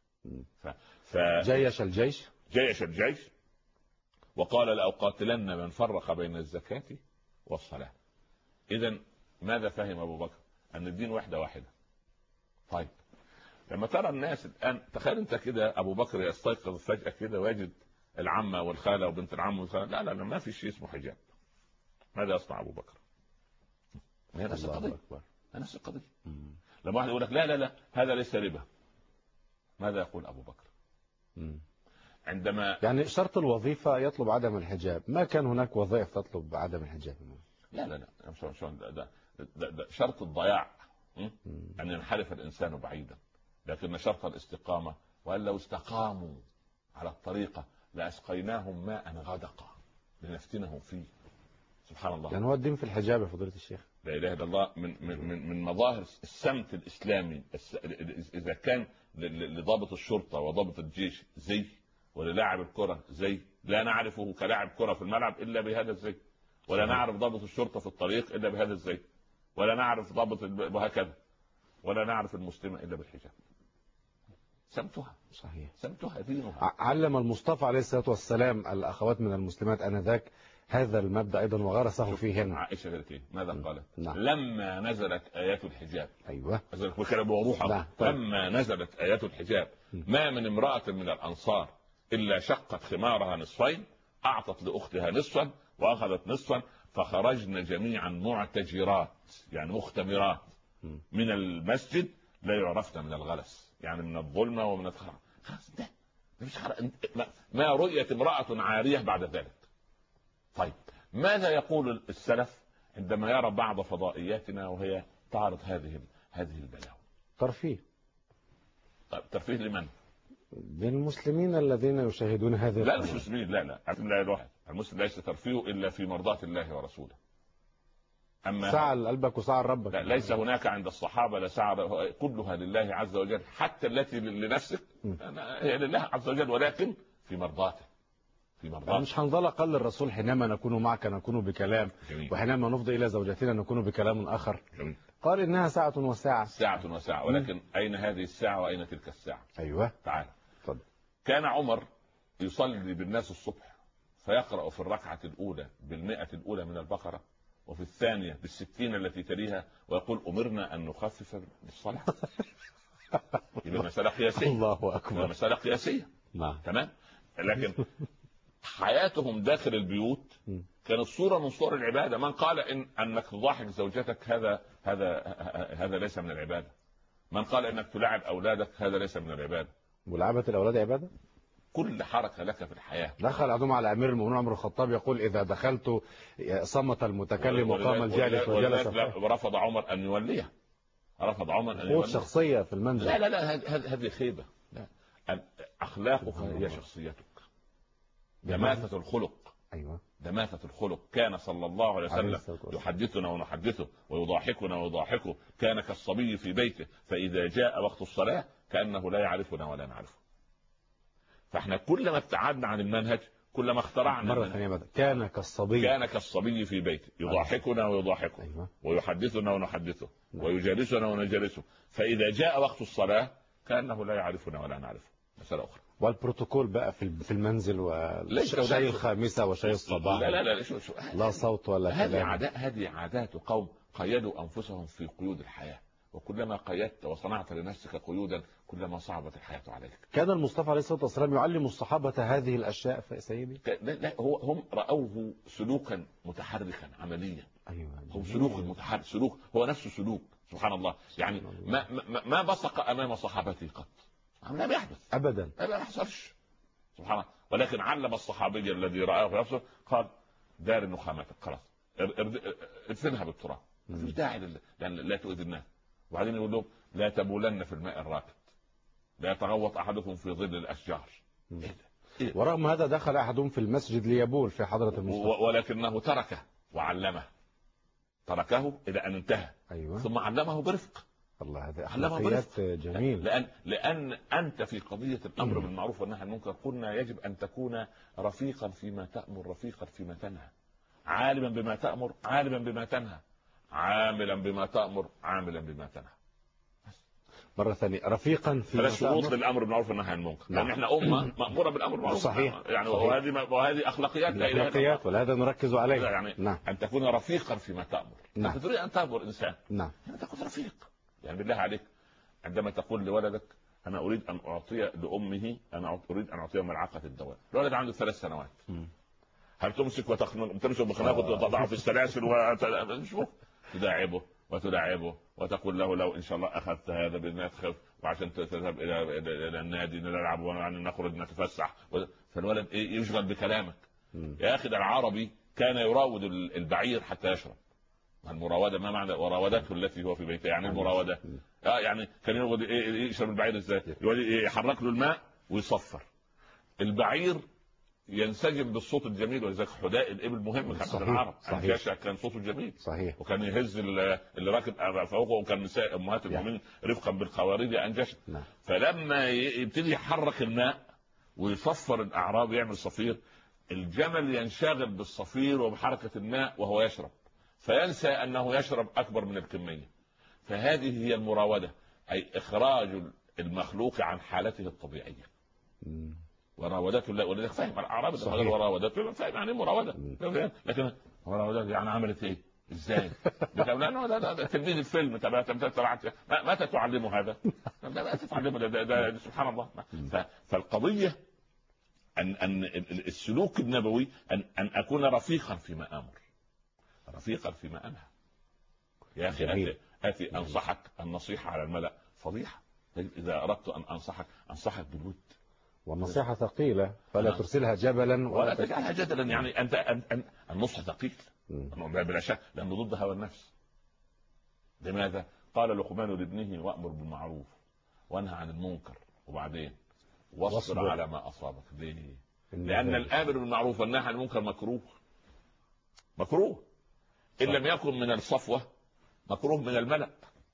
Speaker 2: جيش الجيش
Speaker 3: وقال لأقاتلن من فرق بين الزكاة والصلاة. إذن ماذا فهم أبو بكر؟ أن الدين واحدة. طيب لما ترى الناس الآن، تخيل أنت كده أبو بكر يستيقظ فجأة كده ويجد العمة والخالة وبنت العم والخالة، لا ما في شيء اسمه حجاب. ماذا يصنع أبو بكر؟ هي نفس القضية. لما واحد يقول لك لا هذا ليس ربا، ماذا يقول أبو بكر؟ عندما
Speaker 2: يعني شرط الوظيفة يطلب عدم الحجاب، ما كان هناك وظائف تطلب عدم الحجاب.
Speaker 3: لا ده شرط الضياع، أن ينحرف الإنسان بعيدا، لكن شرط الاستقامة، وأن لو استقاموا على الطريقة لأسقيناهم ماء غدقا لنفتنهم فيه. سبحان الله.
Speaker 2: يعني هو الدين في الحجاب يا فضيلة الشيخ.
Speaker 3: لا إله إلا الله. من مظاهر السمت الإسلامي. إذا كان لضابط الشرطة وضابط الجيش زي، وللاعب الكرة زي، لا نعرفه كلاعب كرة في الملعب إلا بهذا الزي، ولا نعرف ضابط الشرطة في الطريق إلا بهذا الزي، ولا نعرف ضابط وهكذا، ولا نعرف المسلمة إلا بالحجاب. سمتها
Speaker 2: صحيح،
Speaker 3: سمتها دينها.
Speaker 2: علم المصطفى عليه الصلاة والسلام الأخوات من المسلمات آنذاك هذا المبدأ أيضا وغرسه فيهن.
Speaker 3: عائشة قالت إيه؟ ماذا قالت؟
Speaker 2: نعم.
Speaker 3: لما نزلت آيات الحجاب.
Speaker 2: أيوة.
Speaker 3: نزلت بكلام وروحها. لما نزلت آيات الحجاب ما من امرأة من الأنصار إلا شقت خمارها نصفين، أعطت لأختها نصفا وأخذت نصفا، فخرجن جميعا معتجرات يعني مختمرات من المسجد، لا يعرفن من الغلس، يعني من الظلمة ومن الخرق. ده مش ما رؤيت امرأة عارية بعد ذلك. طيب ماذا يقول السلف عندما يرى بعض فضائياتنا وهي تعرض هذه البلاوي؟
Speaker 2: ترفيه.
Speaker 3: طيب ترفيه لمن؟
Speaker 2: للمسلمين الذين يشاهدون هذه
Speaker 3: لا مش مسلمين، لا الواحد المسلم ليس ترفيه إلا في مرضاة الله ورسوله. أما
Speaker 2: سعى لقلبك وسعى لربك.
Speaker 3: لا، ليس هناك عند الصحابة لا سعى، كلها لله عز وجل، حتى التي لنفسك هي لله عز وجل، ولكن في مرضاته.
Speaker 2: مش هنظل قال الرسول حينما نكون معك نكون بكلام، وحينما نفضي إلى زوجتنا نكون بكلام آخر.
Speaker 3: جميل.
Speaker 2: قال إنها ساعة وساعة.
Speaker 3: ساعة وساعة، ولكن أين هذه الساعة وأين تلك الساعة؟
Speaker 2: أيوة.
Speaker 3: تعال.
Speaker 2: فضل.
Speaker 3: كان عمر يصلي بالناس الصبح فيقرأ في الركعة الأولى بالمئة الأولى من البقرة، وفي الثانية بالستين التي تليها، ويقول أمرنا أن نخفف بالصلاة. إذا مسألة قياسية.
Speaker 2: الله أكبر.
Speaker 3: مسألة قياسية.
Speaker 2: نعم.
Speaker 3: تمام. لكن حياتهم داخل البيوت كانت صورة من صور العبادة. من قال أنك تضاحك زوجتك هذا ليس من العبادة. من قال أنك تلعب أولادك هذا ليس من العبادة.
Speaker 2: ملاعبة الأولاد عبادة؟
Speaker 3: كل حركة لك في الحياة.
Speaker 2: دخل عدوم على أمير المؤمنين عمر الخطاب يقول إذا دخلت صمت المتكلم وقام الجالس وجلس.
Speaker 3: ورفض عمر أن يوليه. قوة
Speaker 2: شخصية في المنزل.
Speaker 3: لا هذه خيبة. لا. أخلاقك هي شخصيتك. دماثة الخلق.
Speaker 2: أيوة.
Speaker 3: دماثة الخلق. كان صلى الله عليه وسلم يحدثنا ونحدثه ويضاحكنا ويضاحكه. كان كالصبي في بيته، فإذا جاء وقت الصلاة كأنه لا يعرفنا ولا نعرفه. فاحنا كلما ابتعدنا عن المنهج كلما اخترعنا
Speaker 2: مرة ثانية. كان
Speaker 3: كالصبي في بيته يضاحكنا ويضاحكه.
Speaker 2: أيوة.
Speaker 3: ويحدثنا ونحدثه. ويجالسنا ونجالسه، فإذا جاء وقت الصلاة كأنه لا يعرفنا ولا نعرفه. مسألة أخرى.
Speaker 2: والبروتوكول بقى في المنزل وشاي الخامسة وشاي الصباح.
Speaker 3: لا
Speaker 2: لا صوت ولا كلام.
Speaker 3: هذه عادات قوم قيدوا أنفسهم في قيود الحياة، وكلما قيدت وصنعت لنفسك قيودا كلما صعبت الحياة عليك.
Speaker 2: كان المصطفى عليه الصلاة والسلام يعلم الصحابة هذه الأشياء سيدي؟
Speaker 3: لا هم رأوه سلوكا متحركا عمليا.
Speaker 2: أيوة.
Speaker 3: هو سلوك متحرك، سلوك هو نفسه سلوك. سبحان الله. يعني ما بصق أمام صحابته قط. لا يحدث
Speaker 2: أبدا.
Speaker 3: ما يحصلش. سبحان الله. ولكن علم الصحابي الذي رآه في نفسه قال دار النخامة خلاص ادفنها بالتراب، مفيش داعي يعني لا تؤذي الناس. وبعدين يقول لهم لا تبولن في الماء الراكد، لا يتغوط احدكم في ظل الاشجار.
Speaker 2: إيه؟ ورغم هذا دخل احدهم في المسجد ليبول في حضرة المصطفى،
Speaker 3: ولكنه تركه وعلمه، تركه الى ان انتهى.
Speaker 2: أيوة.
Speaker 3: ثم علمه برفق.
Speaker 2: الله، هذه اخلاقيات جميل.
Speaker 3: لان انت في قضيه الامر بالمعروف والنهي عن المنكر قلنا يجب ان تكون رفيقا فيما تامر رفيقا فيما تنهى. عالما بما تأمر عالما بما تنهى، عاملا بما تأمر عاملا بما تنهى.
Speaker 2: مرة ثانية رفيقا في
Speaker 3: ثلاث شروط للأمر بالمعروف والنهي عن المنكر، لأن احنا أمة مأمورة بالأمر بالمعروف.
Speaker 2: صحيح.
Speaker 3: يعني
Speaker 2: صحيح.
Speaker 3: وهذه أخلاقيات لا إله إلا الله،
Speaker 2: ولهذا نركز عليه.
Speaker 3: يعني
Speaker 2: نعم.
Speaker 3: أن تكون رفيقا فيما تأمر.
Speaker 2: نعم.
Speaker 3: أنت تريد أن تأمر إنسان،
Speaker 2: نعم،
Speaker 3: أن تكون رفيق. يعني بالله عليك عندما تقول لولدك أنا أريد أن أعطي لأمه، أنا أريد أن أعطيها ملعقة الدواء، الولد عنده 3 سنوات، هل تمسك بخناقه وتضعه في السلاسل وتشوف تداعبه وتلاعبه وتقول له لو ان شاء الله اخذت هذا بالنفخ وعشان تذهب الى النادي نلعب ونخرج نتفسح، فالولد يشغل بكلامك. يا اخي العربي كان يراود البعير حتى يشرب. المراوده ما معنى وراودته التي هو في بيته؟ يعني المراوده يعني كان يشرب البعير ازاي؟ يحرك له الماء ويصفر البعير ينسجم بالصوت الجميل، ولذلك حداء الابل مهم كان عند العرب. الجشع كان صوته جميل
Speaker 2: صحيح،
Speaker 3: وكان يهز اللي راكب فوقه، وكان نساء امهات المؤمنين رفقا بالقوارير انجشت. فلما يبتدي يحرك الماء ويصفر الاعراب يعمل صفير، الجمل ينشغل بالصفير وبحركه الماء وهو يشرب، فينسى انه يشرب اكبر من الكميه. فهذه هي المراوده، اي اخراج المخلوق عن حالته الطبيعيه. وراودته الله، ولذلك فاهم الاعراب اللي وراودته فاهم يعني مراوده، لكن مراودته يعني عملت ايه؟ ازاي؟ لا تلميذ الفيلم متى تعلمه هذا؟ لا تتعلمه، ده سبحان الله. فالقضيه ان السلوك النبوي ان اكون رفيقا فيما امر، رفيقا فيما انهى. يا اخي اتي انصحك النصيحه على الملأ فضيحه، اذا اردت ان انصحك بالود،
Speaker 2: والنصيحة ثقيلة فلا ترسلها جبلا
Speaker 3: ولا تجعلها جدلا. يعني انت النصح ثقيل بلا شك، لانه ضد هوى النفس. لماذا؟ قال لقمان لابنه وامر بالمعروف وانهى عن المنكر، وبعدين واصبر على ما اصابك. ليه؟ لان الامر بالمعروف والنهي عن المنكر مكروه ان لم يكن من الصفوه، مكروه من الملأ،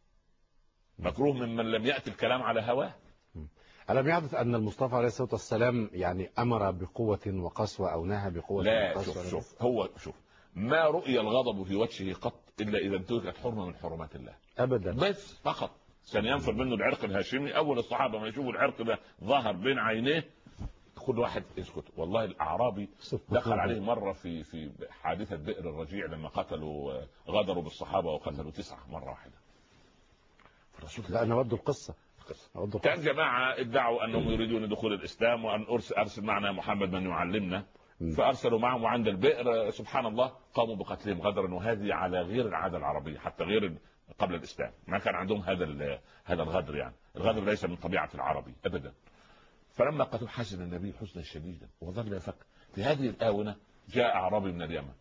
Speaker 3: مكروه ممن لم يأتي الكلام على هواه.
Speaker 2: ألم يحدث أن المصطفى عليه الصلاة والسلام يعني أمر بقوة وقسوة أو نهى بقوة وقسوة؟
Speaker 3: لا، شوف ما رؤي الغضب في وجهه قط إلا إذا انتهكت حرمة من حرمات الله أبدا، بس فقط. كان ينفر منه العرق الهاشمي. أول الصحابة ما يشوفوا العرق ده ظهر بين عينيه كل واحد يسكت. والله الأعرابي دخل عليه مرة في حادثة بئر الرجيع لما غدروا بالصحابة وقتلوا 9 مرة واحدة.
Speaker 2: لا أنا أود القصة.
Speaker 3: كان جماعة ادعوا أنهم يريدون دخول الإسلام وأن أرسل معنا محمد من يعلمنا، فأرسلوا معهم عند البئر. سبحان الله قاموا بقتلهم غدرا، وهذه على غير العادة العربية، حتى غير قبل الإسلام ما كان عندهم هذا الغدر. يعني الغدر ليس من طبيعة العربي أبدا. فلما قتلوا حزن النبي حزنا شديدا وظل يفكر. في هذه الآونة جاء أعرابي من اليمن،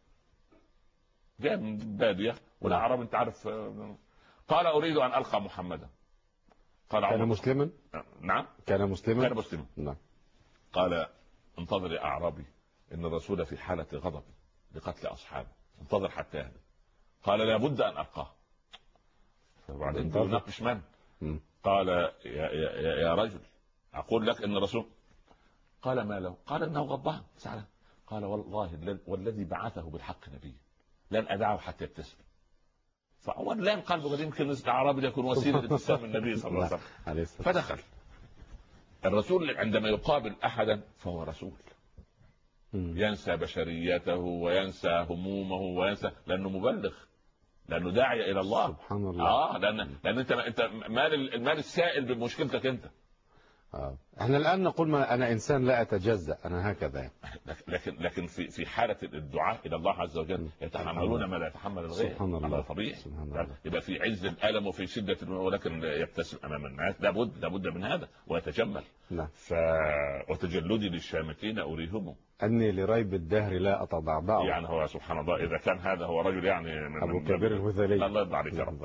Speaker 3: جاء من بادية، والأعراب أنت عارف، قال أريد أن ألقى محمدا.
Speaker 2: كان مسلما؟
Speaker 3: نعم
Speaker 2: كان مسلما.
Speaker 3: نعم. قال انتظر يا أعرابي، إن الرسول في حالة غضب لقتل أصحابه، انتظر حتى يهدى. قال لابد أن ألقاه. فبعدين يناقش من؟ قال يا رجل أقول لك إن الرسول. قال ما له؟ قال إنه غضبان سعلا. قال والله والذي بعثه بالحق نبيا لن أدعه حتى يبتسم. فأول لان قلبه قد يمكن الأعرابي يكون وسيلة ابتسام النبي صلى الله عليه وسلم. فدخل الرسول عندما يقابل أحدا فهو رسول، ينسى بشريته وينسى همومه وينسى، لأنه مبلغ، لأنه داعية إلى الله.
Speaker 2: سبحان الله.
Speaker 3: لأن أنت المال السائل بمشكلتك أنت.
Speaker 2: احنا الآن نقول ما أنا إنسان لا أتجزأ، أنا هكذا.
Speaker 3: لكن في حالة الدعاء إلى الله عز وجل يتحملون ما لا يتحمل الغير.
Speaker 2: سبحان الله.
Speaker 3: طبيعي. يبقى في عز الألم وفي شدة، ولكن يبتسم أمام الناس. لابد من هذا ويتجمل. وتجلدي للشامتين أريهم
Speaker 2: أني لريب الدهر لا أتضعضع.
Speaker 3: يعني هو سبحان الله إذا كان هذا هو رجل يعني
Speaker 2: أبو كبير الهذلي،
Speaker 3: الله يرضى عليك يا رب.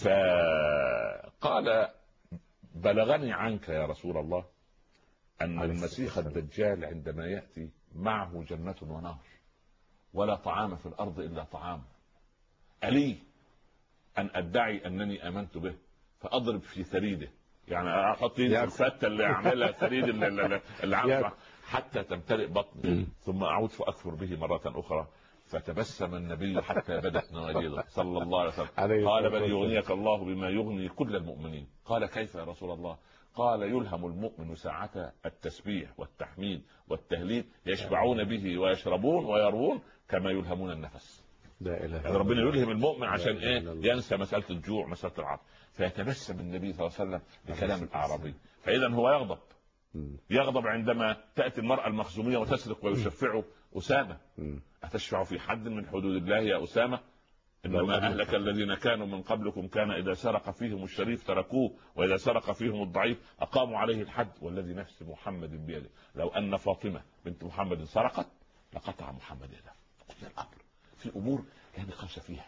Speaker 3: فقال بلغني عنك يا رسول الله أن المسيح الدجال عندما يأتي معه جنة ونار ولا طعام في الأرض إلا طعام، ألي أن أدعي أنني آمنت به فأضرب في ثريده، يعني أحط الفتة اللي أعملها ثريد اللي عملها حتى تمتلئ بطني، ثم أعود فأكفر به مرة أخرى فتبسم النبي حتى بدت نواجذه صلى الله عليه وسلم. قال بل يغنيك الله بما يغني كل المؤمنين. قال كيف يا رسول الله؟ قال يلهم المؤمن ساعة التسبيح والتحميد والتهليل يشبعون به ويشربون ويروون كما يلهمون النفس.
Speaker 2: لا إله
Speaker 3: يعني ربنا يلهم المؤمن عشان ايه؟ ينسى مسألة الجوع مسألة العطش. فيتبسم النبي صلى الله عليه وسلم بكلام الأعرابي. فإذا هو يغضب عندما تأتي المرأة المخزومية وتسرق ويشفعه أسامة. أتشفع في حد من حدود الله يا أسامة؟ إنما أهلك الذين كانوا من قبلكم كان إذا سرق فيهم الشريف تركوه وإذا سرق فيهم الضعيف أقاموا عليه الحد والذي نفس محمد بيده لو أن فاطمة بنت محمد سرقت لقطع محمد يده. الأمر في أمور كان خمسة فيها.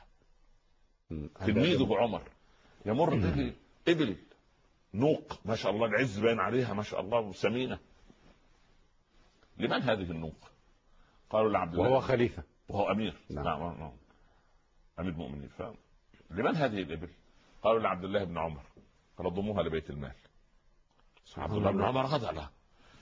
Speaker 3: تلميذه عمر يمر به إبل نوق ما شاء الله العز باين عليها ما شاء الله سمينة. لمن هذه النوق؟ قالوا لعبد الله
Speaker 2: وهو خليفة
Speaker 3: وهو أمير. نعم. أمير المؤمنين. لمن هذه الإبل؟ قالوا لعبد الله بن عمر. قالوا ضموها لبيت المال. عبد الله بن عمر غضب لها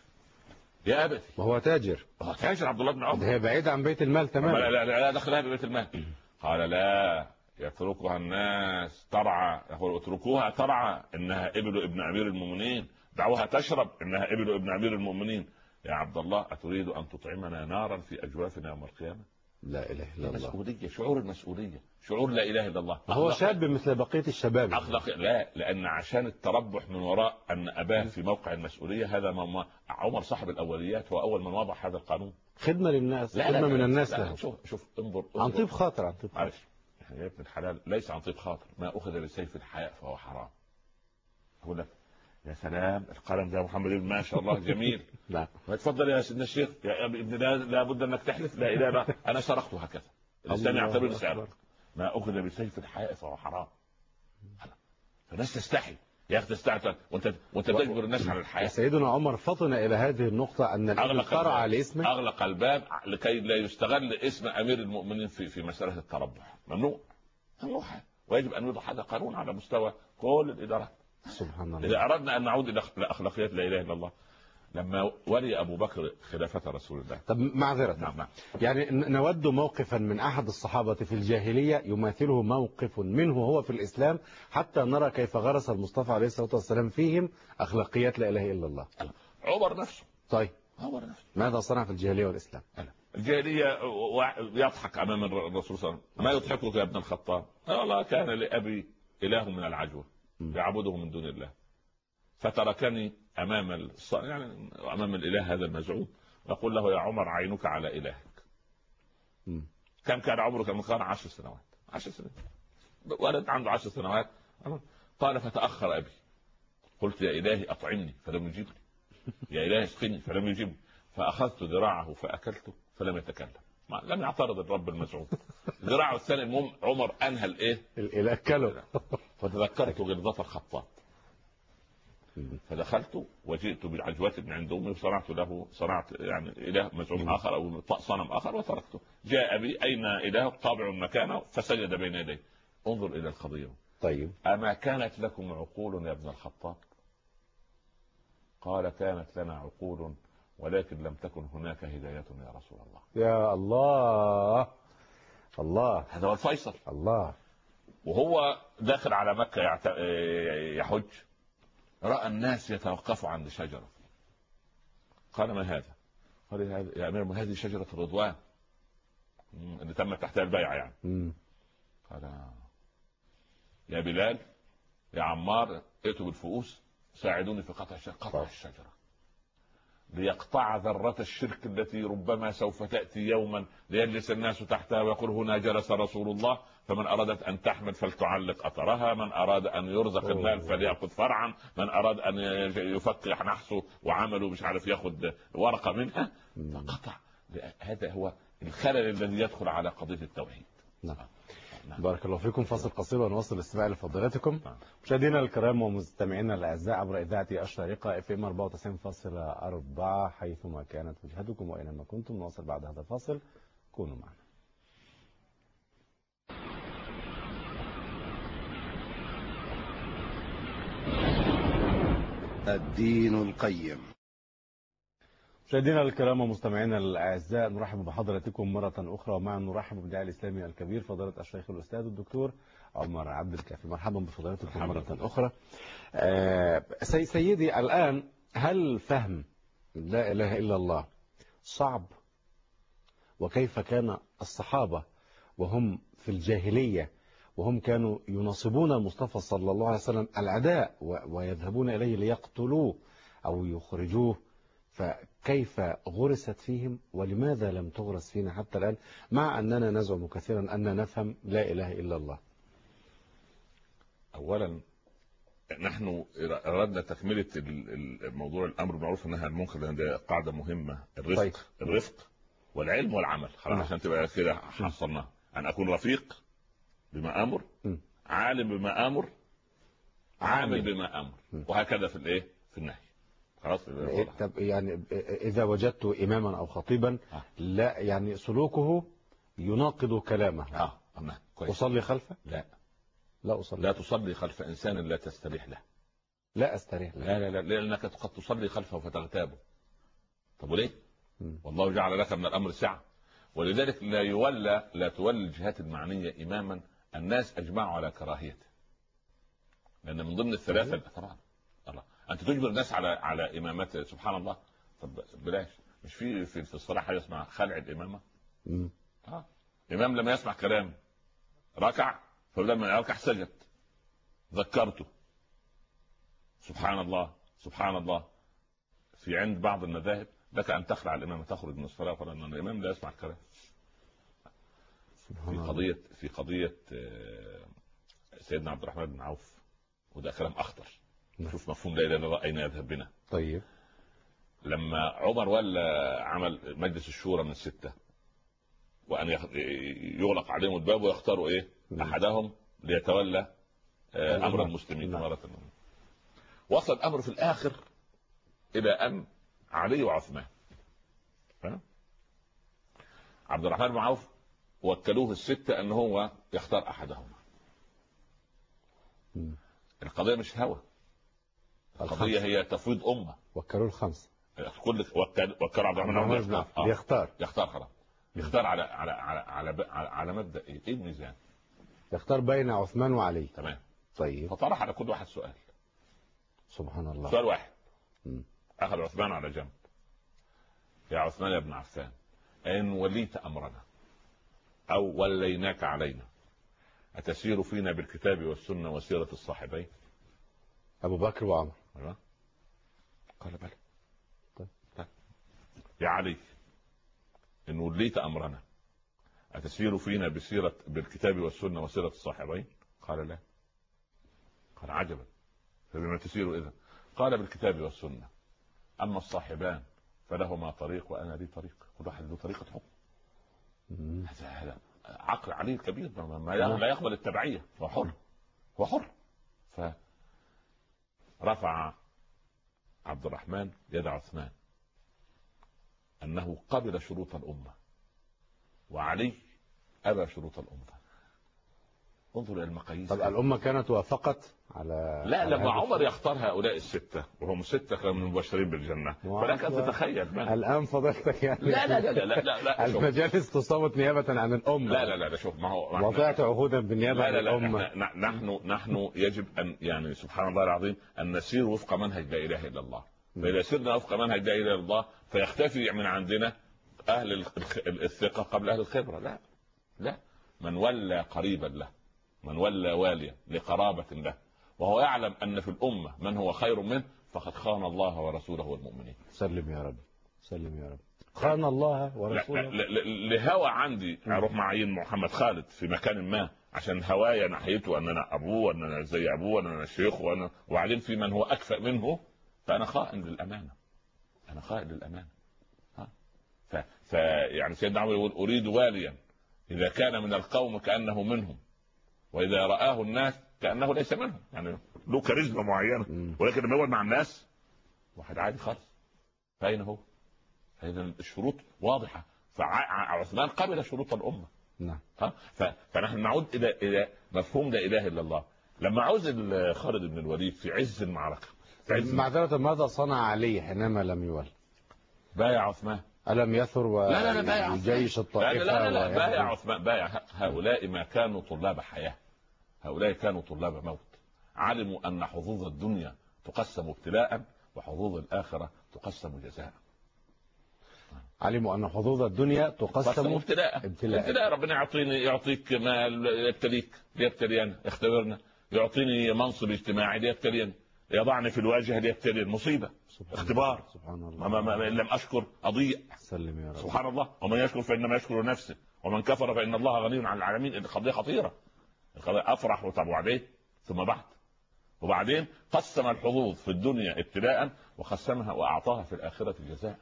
Speaker 3: يا أبتي وهو
Speaker 2: تاجر
Speaker 3: عبد الله بن عمر.
Speaker 2: هي بعيدة عن بيت المال تماما.
Speaker 3: لا دخلها ببيت المال. قال لا يتركها الناس ترعى. يقول اتركوها ترعى انها ابل ابن امير المؤمنين. دعوها تشرب انها ابل ابن امير المؤمنين. يا عبد الله اتريد ان تطعمنا نارا في اجوافنا يوم القيامه؟ لا اله الا الله. مسؤوليه شعور المسؤوليه شعور لا اله الا الله.
Speaker 2: هو شاب مثل بقيه الشباب
Speaker 3: اخلاق. لا لان عشان التربح من وراء ان اباه في موقع المسؤوليه. هذا ما عمر صاحب الاوليات هو اول من وضع هذا القانون.
Speaker 2: خدمه للناس. خدمه من الناس.
Speaker 3: لا شوف انظر
Speaker 2: عن طيب خاطر.
Speaker 3: عارف يا ابن الحلال ليس عن طيب خاطر. ما اخذ بسيف الحياء فهو حرام. اقول لك يا سلام القلم ده محمد ما شاء الله جميل. لا تفضل يا سيدنا الشيخ يا ابن لابد انك تحلف لا اله الا انا سرقت هكذا. الانسان يعتبر سرقه. ما اخذ بسيف الحياء فهو حرام. فالناس تستحي يا اخي تستعتر وانت تجبر الناس على الحياة.
Speaker 2: سيدنا عمر فطن الى هذه النقطة ان الفرع على اسمه
Speaker 3: اغلق الباب لكي لا يستغل اسم امير المؤمنين في مسألة التربح. ممنوع ويجب ان يوضع هذا قانون على مستوى كل الادارات.
Speaker 2: سبحان الله.
Speaker 3: اذا اردنا ان نعود الى اخلاقيات لا اله الا الله لما ولي ابو بكر خلافة رسول الله.
Speaker 2: طب معذرة. نعم. يعني نود موقفا من احد الصحابة في الجاهلية يماثله موقف منه هو في الاسلام حتى نرى كيف غرس المصطفى عليه الصلاة والسلام فيهم اخلاقيات لا اله الا الله.
Speaker 3: عمر نفسه.
Speaker 2: طيب
Speaker 3: عمر نفسه
Speaker 2: ماذا صنع في الجاهلية والاسلام؟
Speaker 3: الجاهلية يضحك امام الرسول صلى الله عليه وسلم. ما يضحكك يا ابن الخطاب؟ والله كان لابي اله من العجوة يعبده من دون الله فتركني امام امام الاله هذا المزعوم. يقول له يا عمر عينك على الهك. كم كان عمرك؟ كان 10 سنوات. 10 سنين ولد عنده 10 سنوات. قال فتاخر ابي. قلت يا الهي اطعمني فلم يجيبني. يا الهي اسقني فلم يجيبني. فاخذت ذراعه فاكلته فلم يتكلم. لم يعترض الرب المزعوم. ذراعه الثاني المهم عمر انهى
Speaker 2: الاله كله.
Speaker 3: فتذكرت غلظة الخطاب فدخلت وجئت بالعجوة من عند امي وصنعت يعني اله مزعوم اخر او صنم اخر وتركته. جاء بي اين اله طابع مكانه فسجد بين يديه. انظر الى القضية.
Speaker 2: طيب
Speaker 3: اما كانت لكم عقول يا ابن الخطاب؟ قال كانت لنا عقول ولكن لم تكن هناك هداية يا رسول الله.
Speaker 2: يا الله الله.
Speaker 3: هذا هو الفيصل.
Speaker 2: الله.
Speaker 3: وهو داخل على مكة يحج رأى الناس يتوقفوا عند شجرة. قال ما هذا؟ قال يا أمير هذه شجرة الرضوان اللي تم تحتها البيعة يعني. قال يا بلال يا عمار ائتوا بالفؤوس ساعدوني في قطع الشجرة ليقطع ذرة الشرك التي ربما سوف تأتي يوما ليجلس الناس تحتها ويقول هنا جلس رسول الله. فمن أرادت أن تحمل فلتعلق أثرها. من أراد أن يرزق المال فليأخذ فرعا. من أراد أن يفكح نحسه وعمله مش عارف يأخذ ورقة منها. فقطع. هذا هو الخلل الذي يدخل على قضية التوحيد.
Speaker 2: نعم. بارك الله فيكم. فاصل قصير ونواصل الاستماع لفضيلتكم. مشاهدينا الكرام ومستمعينا الاعزاء عبر اذاعه الشارقه FM 94.4 حيثما كانت وجهتكم واينما كنتم. نواصل بعد هذا الفاصل. كونوا معنا.
Speaker 4: الدين القيم.
Speaker 2: مشاهدينا الكرام ومستمعينا الاعزاء، نرحب بحضراتكم مره اخرى، ومعا نرحب بالداعي الاسلامي الكبير فضيله الشيخ الاستاذ الدكتور عمر عبد الكافي. مرحبا بفضيلتكم مره اخرى. سيدي، الان هل فهم لا اله الا الله صعب؟ وكيف كان الصحابه وهم في الجاهليه وهم كانوا يناصبون المصطفى صلى الله عليه وسلم العداء ويذهبون اليه ليقتلوه او يخرجوه، فكيف غرست فيهم ولماذا لم تغرس فينا حتى الآن، مع أننا نزعم كثيرا أننا نفهم لا إله إلا الله؟
Speaker 3: أولا نحن أردنا تكملة الموضوع الأمر بالمعروف والنهي عن المنكر، لأن ده قاعدة مهمة. الرفق طيب. الرفق والعلم والعمل، خلاص عشان تبقى كده حصلناها. أن أكون رفيق بما أمر، عالم بما أمر، عامل بما أمر، وهكذا في الإيه؟ في النهي.
Speaker 2: طب يعني إذا وجدت إماما أو خطيبا لا يعني سلوكه يناقض كلامه أصلي خلفه؟ لا أصلي.
Speaker 3: لا تصلي خلف إنسان لا تستريح له.
Speaker 2: لا أستريح له.
Speaker 3: لا لأنك قد تصلي خلفه فتغتابه. طب وليه؟ والله جعل لك من الأمر سعة. ولذلك لا تولي الجهات المعنية إماما الناس أجمعوا على كراهيته، لأن من ضمن الثلاثة طبعا الله انت تجبر الناس على امامته. سبحان الله. طب بلاش، مش في الصلاه حاجه اسمها خلع الامامه؟ امام لما يسمع كلام ركع، فلما يركع سجد، ذكرته. سبحان الله سبحان الله. في عند بعض المذاهب لك ان تخلع الامامه، تخرج من الصلاه، فلان الامام لا يسمع الكلام. في قضيه سيدنا عبد الرحمن بن عوف، وده كلام اخطر. نشوف مفهوم لا اله الا الله اين يذهب بنا.
Speaker 2: طيب
Speaker 3: لما عمر ولا عمل مجلس الشورى من 6، وان يغلق عليهم الباب ويختاروا ايه؟ احدهم ليتولى امر المسلمين مرة. وصل الامر في الاخر الى ان علي وعثمان. عبد الرحمن بن عوف وكلوه ال6 ان هو يختار احدهما. القضيه مش هوى، القضية هي تفويض أمة.
Speaker 2: وكلوا ال5
Speaker 3: كل وكلوا عبد الرحمن بن عوف يختار خلاص، يختار على مبدأ ايه الميزان؟
Speaker 2: يختار بين عثمان وعلي.
Speaker 3: تمام.
Speaker 2: طيب
Speaker 3: فطرح على كل واحد سؤال.
Speaker 2: سبحان الله.
Speaker 3: سؤال واحد. أخذ عثمان على جنب: يا عثمان يا ابن عفان، إن وليت أمرنا أو وليناك علينا أتسير فينا بالكتاب والسنة وسيرة الصاحبين؟
Speaker 2: أبو بكر وعمر.
Speaker 3: قال بلى. طيب. يا علي، إن وليت أمرنا أتسير فينا بالكتاب والسنة وسيرة الصاحبين؟ قال لا. قال عجبا، فبما تسير إذن؟ قال بالكتاب والسنة، أما الصاحبان فلهما طريق وأنا لي طريق، كل واحد له طريقة حكم. هذا عقل عليه كبير، لا يقبل التبعية، هو حر. فرفع عبد الرحمن يد عثمان أنه قبل شروط الأمة، وعلي أبى شروط الأمة. انظر إلى المقاييس.
Speaker 2: طب الأمة كانت وافقت على
Speaker 3: لا لما عمر يختار هؤلاء ال6 وهم 6 كانوا من المبشرين بالجنة، فلك أن تتخيل
Speaker 2: الآن فضلتك يعني
Speaker 3: لا
Speaker 2: المجالس تصوت نيابة عن الأمة.
Speaker 3: لا شوف، ما هو
Speaker 2: وضعت عهودا بالنيابة عن الأمة.
Speaker 3: نحن يجب أن يعني سبحان الله العظيم أن نسير وفق منهج لا إله إلا الله. فإذا سرنا وفق منهج لا إله إلا الله فيختفي من عندنا أهل الثقة قبل أهل الخبرة. لا من ولى قريبا له، من ولى واليا لقرابة له وهو يعلم أن في الأمة من هو خير منه فقد خان الله ورسوله والمؤمنين.
Speaker 2: سلم يا رب، سلم يا رب. خان الله ورسوله.
Speaker 3: لهوى عندي أروح معين محمد خالد في مكان ما عشان هوايا ناحيته أن أنا أبوه وأن أنا زي أبوه وأن أنا شيخ وبعدين في من هو أكفأ منه، فأنا خائن للأمانة. يعني سيدنا عمر يقول: أريد واليا إذا كان من القوم كأنه منهم، وإذا رآه الناس كأنه ليس منهم. يعني له كاريزما معينة، ولكن لما يقعد مع الناس واحد عادي خالص. فأين هو؟ فإذا الشروط واضحة. فعثمان قبل شروط الأمة.
Speaker 2: نعم.
Speaker 3: فنحن نعود إلى مفهوم لا إله إلا الله. لما عوز خالد بن الوليد في عز المعركة،
Speaker 2: معذرة، ماذا صنع علي حينما لم يولي؟
Speaker 3: بايع عثمان.
Speaker 2: ألم يثر وجيش الطائفة؟
Speaker 3: لا بايع عثمان، بايع. هؤلاء ما كانوا طلاب حياة، هؤلاء كانوا طلاب موت. علموا أن حظوظ الدنيا تقسم ابتلاء وحظوظ الآخرة تقسم جزاء.
Speaker 2: علموا أن حظوظ الدنيا تقسم
Speaker 3: ابتلاء. ربنا يعطيك مال يبتليك ليبتلينا، يختبرنا. يعطيني منصب اجتماعي ليبتلينا، يضعني في الواجهة ليبتلينا. مصيبة، اختبار.
Speaker 2: سبحان الله.
Speaker 3: ما لم أشكر أضيع.
Speaker 2: سلم يا رب.
Speaker 3: سبحان الله. ومن يشكر فإنما يشكر نفسه، ومن كفر فإن الله غني عن العالمين. القضية خطيرة. أفرح طب وبعدين ثم بعد. وبعدين قسم الحظوظ في الدنيا ابتلاء وقسمها وأعطاها في الآخرة جزاء.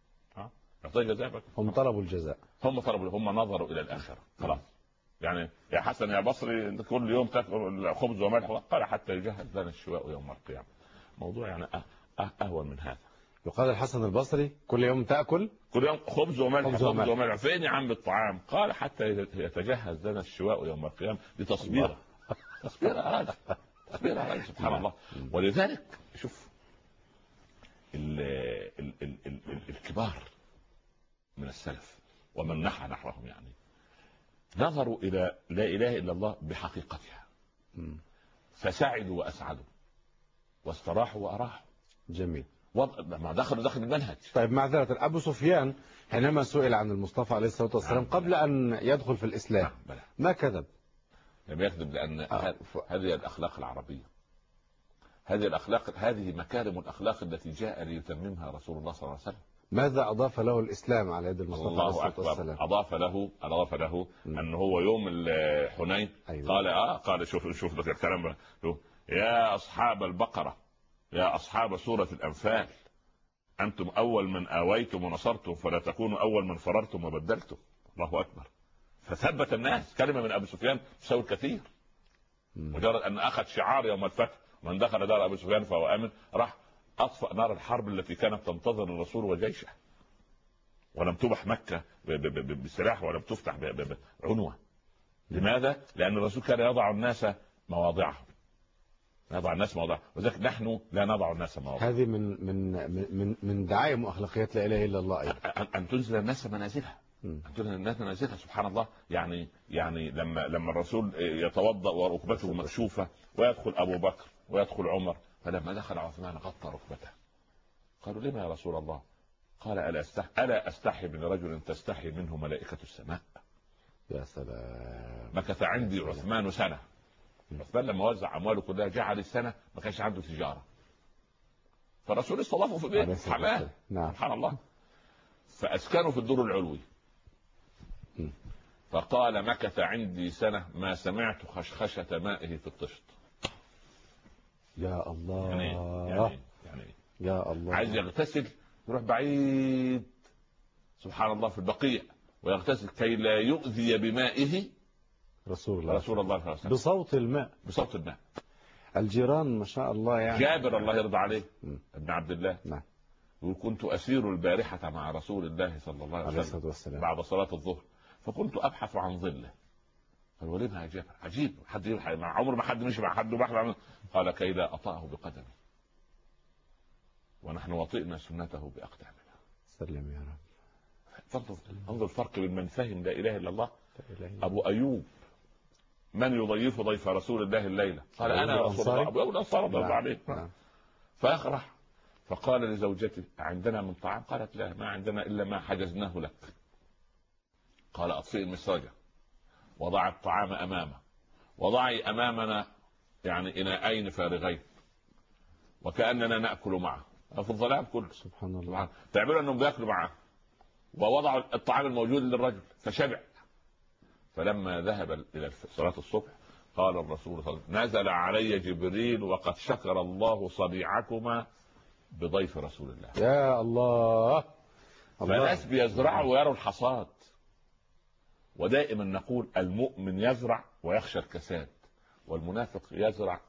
Speaker 2: هم طلبوا الجزاء،
Speaker 3: هم نظروا إلى الآخرة. خلاص يعني يا حسن يا بصري كل يوم تاكل خبز وملح، قال حتى يجهز لنا الشواء يوم القيامة. موضوع يعني أهون من هذا.
Speaker 2: يقال الحسن البصري كل يوم تأكل
Speaker 3: كل يوم خبز وملح. فين يا عم الطعام؟ قال حتى يتجهز لنا الشواء يوم القيامة. لتصبيره. تصبير يا راجل. سبحان الله. ولذلك شوف الكبار من السلف ومن نحى نحوهم يعني نظروا إلى لا إله إلا الله بحقيقتها، فسعدوا وأسعدوا واستراحوا وأراحوا.
Speaker 2: جميل.
Speaker 3: ما دخلوا المنهج.
Speaker 2: طيب معذرة، أبو سفيان حينما سئل عن المصطفى عليه الصلاة والسلام قبل أن يدخل في الإسلام ما كذب؟
Speaker 3: لم يكذب، لأن هذه الأخلاق العربية، هذه مكارم الأخلاق التي جاء ليتممها رسول الله صلى الله عليه وسلم.
Speaker 2: ماذا أضاف له الإسلام على يد المصطفى عليه الصلاة والسلام؟
Speaker 3: أضاف له أن هو يوم الحنين. أيوة. قال شوف الكلام. يا أصحاب البقرة، يا أصحاب سورة الأنفال، أنتم أول من آويتم ونصرتم، فلا تكونوا أول من فررتم وبدلتم. الله أكبر. فثبت الناس. كلمة من أبي سفيان تساوي الكثير. مجرد أن أخذ شعار يوم الفتح من دخل دار أبي سفيان فهو آمن، راح أطفأ نار الحرب التي كانت تنتظر الرسول وجيشه. ولم تبح مكة بسلاح ولم تفتح بعنوة. لماذا؟ لأن الرسول كان يضع الناس مواضعهم. وذلك نحن لا نضع الناس مواضعهم.
Speaker 2: هذه من دعائم وأخلاقيات لا إله إلا الله أيضا.
Speaker 3: أن تنزل الناس منازلها. سبحان الله. يعني لما الرسول يتوضأ وركبته مكشوفة ويدخل أبو بكر ويدخل عمر، فلما دخل عثمان غطى ركبته. قالوا لما يا رسول الله؟ قال ألا أستحي من رجل تستحي منه ملائكة السماء.
Speaker 2: يا سلام.
Speaker 3: مكث عندي عثمان سنة. عثمان لما وزع أمواله كلها جعل السنة ما كانش عنده تجارة، فالرسول استضافه في بيت حماه. سبحان الله. فأسكنوا في الدور العلوي. فقال مكث عندي سنة ما سمعت خشخشة مائه في الطشت.
Speaker 2: يا الله.
Speaker 3: يعني
Speaker 2: يا الله.
Speaker 3: عايز يغتسل يروح بعيد سبحان الله في البقيع ويغتسل كي لا يؤذي بمائه
Speaker 2: رسول الله
Speaker 3: صلى الله عليه وسلم.
Speaker 2: بصوت الماء. الجيران ما شاء الله يعني.
Speaker 3: جابر الله يرضى عليه ابن عبد الله يقول كنت أسير البارحة مع رسول الله صلى الله عليه وسلم بعد صلاة الظهر، فكنت أبحث عن ظله. قال ولما يا جابر؟ عجيب، عمر ما حد مشي مع حد وبحث عنه. قال كي لا أطأه بقدمي ونحن وطئنا سنته بأقدامنا.
Speaker 2: سلم يا رب.
Speaker 3: انظر الفرق بين من فهم لا إله إلا الله. أبو أيوب من يضيف ضيف رسول الله الليلة؟ قال أنا رسول الله. أبو أيوب الأنصاري رضي الله عليه. فأخرح فقال لزوجته عندنا من طعام؟ قالت لا، ما عندنا إلا ما حجزناه لك. قال أطفئ المسرجة وضع الطعام أمامه، وضعي أمامنا يعني إناءين فارغين وكأننا نأكل معه في الظلام كله.
Speaker 2: سبحان الله.
Speaker 3: تعملوا أنهم بيأكلوا معه، ووضعوا الطعام الموجود للرجل فشبع. فلما ذهب إلى صلاة الصبح قال الرسول صلى الله عليه وسلم نزل علي جبريل وقد شكر الله صنيعكما بضيف رسول الله.
Speaker 2: يا الله.
Speaker 3: فالناس بيزرعوا ويروا الحصاد. ودائما نقول المؤمن يزرع ويخشى الكساد، والمنافق يزرع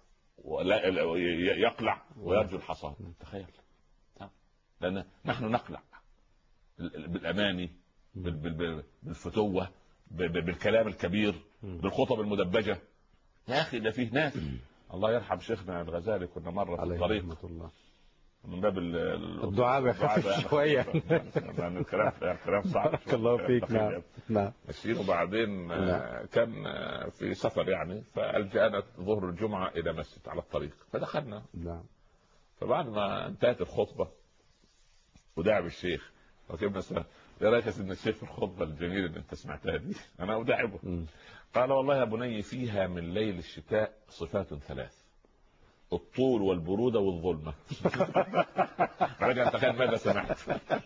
Speaker 3: يقلع ويرجو الحصاد. تخيل. لأن نحن نقلع بالأماني، بالفتوة، بالكلام الكبير، بالخطب المدبجة. يا أخي ده فيه ناس. الله يرحم شيخنا الغزالي كنا مرة في الطريق من باب
Speaker 2: الدعاء بخفف شويه
Speaker 3: لان الكلام صعب.
Speaker 2: بارك الله فيك. نعم.
Speaker 3: ماشيين. وبعدين كان في سفر يعني، فالجأنا ظهر الجمعه الى مسجد على الطريق، فدخلنا.
Speaker 2: نعم.
Speaker 3: فبعد ما انتهت الخطبه وداعب الشيخ وكيف نسمع، ايه رايك يا سيدنا الشيخ في الخطبه الجميله اللي انت سمعتها دي؟ انا اداعبه. قال والله يا بني فيها من ليل الشتاء صفات 3: الطول والبرودة والظلمة. انت كان ماذا سمعت؟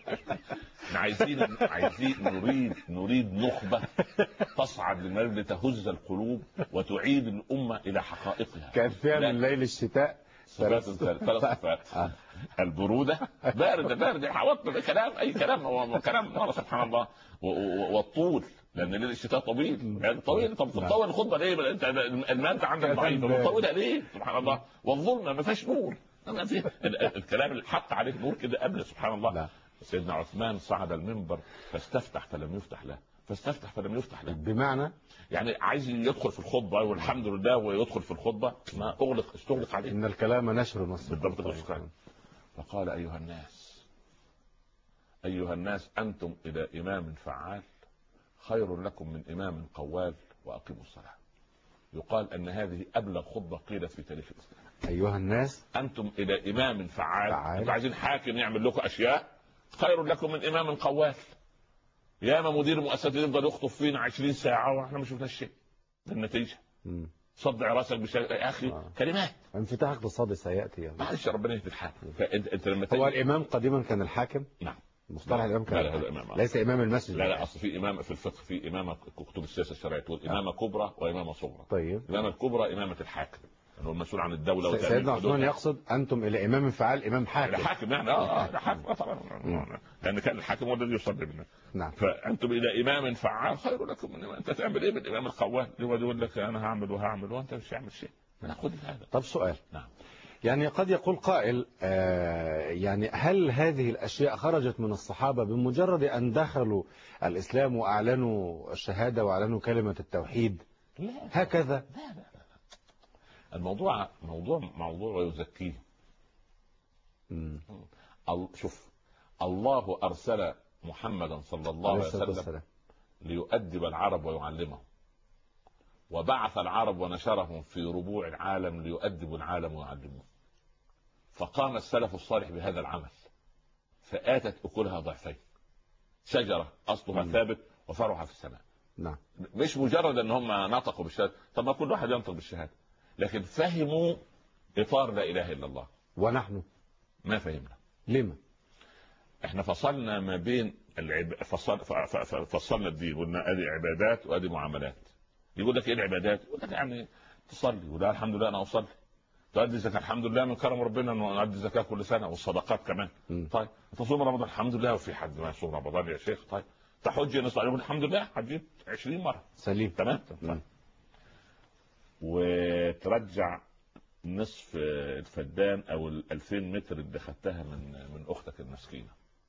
Speaker 3: نريد نخبة تصعد للمرء لتهز القلوب وتعيد الأمة إلى حقائقها.
Speaker 2: كان فيها من ليل الشتاء 3
Speaker 3: صفات. البرودة بارد حوطنا كلام أي كلام، هو كلام سبحان الله. والطول لان ليل الشتاء طويل يعني طويل. طب تطول الخطبه ليه؟ انت الماده عندك ضعيفه بتطولها ليه؟ سبحان الله. والظلمه ما فيهاش نور، الكلام اللي حط عليه نور كده قبل. سبحان الله. سيدنا عثمان صعد المنبر فاستفتح فلم يفتح له، بمعنى يعني عايز يدخل في الخطبه والحمد لله ويدخل في الخطبه، ما استغلق عليه.
Speaker 2: ان الكلام نشر نص
Speaker 3: بالضبط. فقال ايها الناس انتم الى امام فعال خير لكم من إمام قوال وأقيموا الصلاة. يقال أن هذه أبلغ خطبة قيلت في تاريخ الإسلام.
Speaker 2: أيها الناس
Speaker 3: أنتم إلى إمام فعال. أنتم عايزين حاكم يعمل لكم أشياء، خير لكم من إمام قوال. ياما مدير مؤسسة يفضل يخطب فينا 20 ساعة وإحنا ما شفنا شيء. النتيجة صدع راسك يا أخي كلمات.
Speaker 2: انفتاح اقتصادي سيأتي يعني.
Speaker 3: معلش ربنا يهدي الحال. فأنت لما
Speaker 2: هو الإمام قديما كان الحاكم.
Speaker 3: نعم.
Speaker 2: مصطلح الامام كان
Speaker 3: لا
Speaker 2: ليس امام المسجد.
Speaker 3: لا اصل في امام في الفقه، في امامه كتب السياسه الشرعيه تقول امامه كبرى وامامه صغرى.
Speaker 2: طيب
Speaker 3: الامامه الكبرى امامه الحاكم انه المسؤول عن الدوله.
Speaker 2: سيدنا عثمان يقصد انتم الى امام فعال، امام حاكم.
Speaker 3: الحاكم يعني حاكم طبعا، لان كان الحاكم هو الذي يصلي بالناس.
Speaker 2: نعم.
Speaker 3: فانتم الى امام فعال خير لكم من امام. انت تعمل ايه بالامام القوال؟ يقول لك انا هعمل وهعمل وانت مش هتعمل شيء. ناخذ هذا.
Speaker 2: طب سؤال.
Speaker 3: نعم.
Speaker 2: يعني قد يقول قائل يعني هل هذه الأشياء خرجت من الصحابة بمجرد أن دخلوا الإسلام وأعلنوا الشهادة وأعلنوا كلمة التوحيد؟
Speaker 3: لا.
Speaker 2: هكذا؟
Speaker 3: لا. الموضوع موضوع يزكيه. شوف، الله أرسل محمدا صلى الله عليه وسلم ليؤدب العرب ويعلمهم، وبعث العرب ونشرهم في ربوع العالم ليؤدبوا العالم ويعلموه. فقام السلف الصالح بهذا العمل فآتت أكلها ضعفين. شجرة أصلها ثابت وفرعها في السماء.
Speaker 2: نعم.
Speaker 3: مش مجرد أن هم نطقوا بالشهادة، طب ما كل واحد ينطق بالشهادة، لكن فهموا إطار لا إله إلا الله.
Speaker 2: ونحن
Speaker 3: ما فهمنا.
Speaker 2: لما؟ احنا
Speaker 3: فصلنا ما بين فصلنا الدين، قلنا ادي عبادات وادي معاملات. يقول لك ايه العبادات؟ يقول لك يعني تصلي، وده الحمد لله انا اصلي. تؤدي الزكاه، الحمد لله من كرم ربنا انه نؤدي الزكاه كل سنه، والصدقات كمان. طيب تصوم رمضان، الحمد لله. وفي حد ما يصوم رمضان يا شيخ؟ طيب تحج نصلي، الحمد لله حجيت 20 مره
Speaker 2: سليم.
Speaker 3: تمام. وترجع نصف الفدان او 2000 متر اللي خدتها من اختك المسكينه.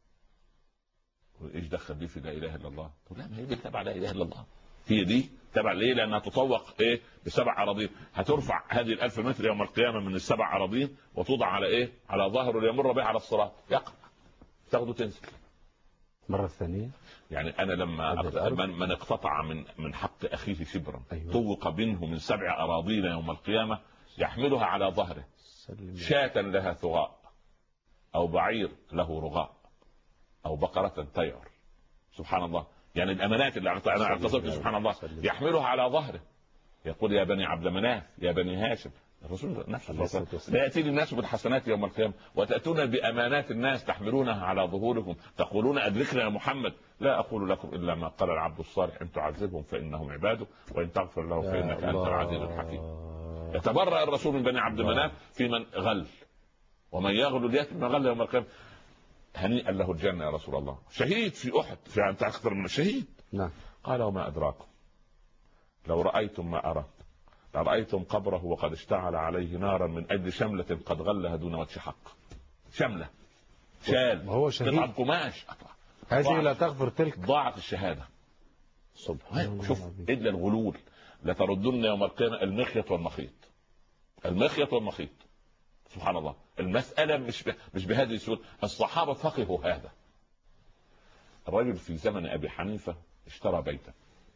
Speaker 3: وايش دخل دي في لا اله الا الله؟ لا، ما هي دي تبع لا اله الا الله. هي دي تبع ليه؟ لانها تطوق ايه؟ ب7 اراضين. هترفع هذه ال1000 متر يوم القيامه من ال7 اراضين وتوضع على ايه؟ على ظهره ليمر به على الصراط، يقع تاخده تنزل
Speaker 2: مره ثانيه.
Speaker 3: يعني انا لما من اقتطع من حق اخيه شبرا،
Speaker 2: أيوة.
Speaker 3: طوق منه من 7 اراضين يوم القيامه يحملها على ظهره، شاة لها ثغاء او بعير له رغاء او بقرة تيعر. سبحان الله. يعني الامانات اللي اعتصمت سبحان الله يحملها على ظهره، يقول يا بني عبد مناف يا بني هاشم. الرسول نفسه لا ياتيني الناس بالحسنات يوم القيامه وتاتون بامانات الناس تحملونها على ظهوركم تقولون ادركنا يا محمد. لا اقول لكم الا ما قال العبد الصالح ان تعذبهم فانهم عباده وان تغفر له فانك انت العزيز الحكيم. يتبرأ الرسول من بني عبد مناف في من غل، ومن يغل ياتي من غل يوم القيامه. هنيئا له الجنه يا رسول الله. شهيد في احد، في انت اكثر من الشهيد.
Speaker 2: نعم.
Speaker 3: قال وما ادراكم لو رايتم ما ارى لرايتم قبره وقد اشتعل عليه نارا من اجل شمله قد غلها دون وجه حق. شمله شال
Speaker 2: هو شهيد
Speaker 3: قطعه قماش
Speaker 2: هذه لا تغفر تلك،
Speaker 3: ضاعت الشهاده.
Speaker 2: سبحان الله.
Speaker 3: شوف الا الغلول. لتردن يوم القيامه المخيط والمخيط. المخيط والمخيط. سبحان الله، المسألة مش بهذه السهولة. الصحابة فقهوا هذا. الرجل في زمن أبي حنيفة اشترى بيتا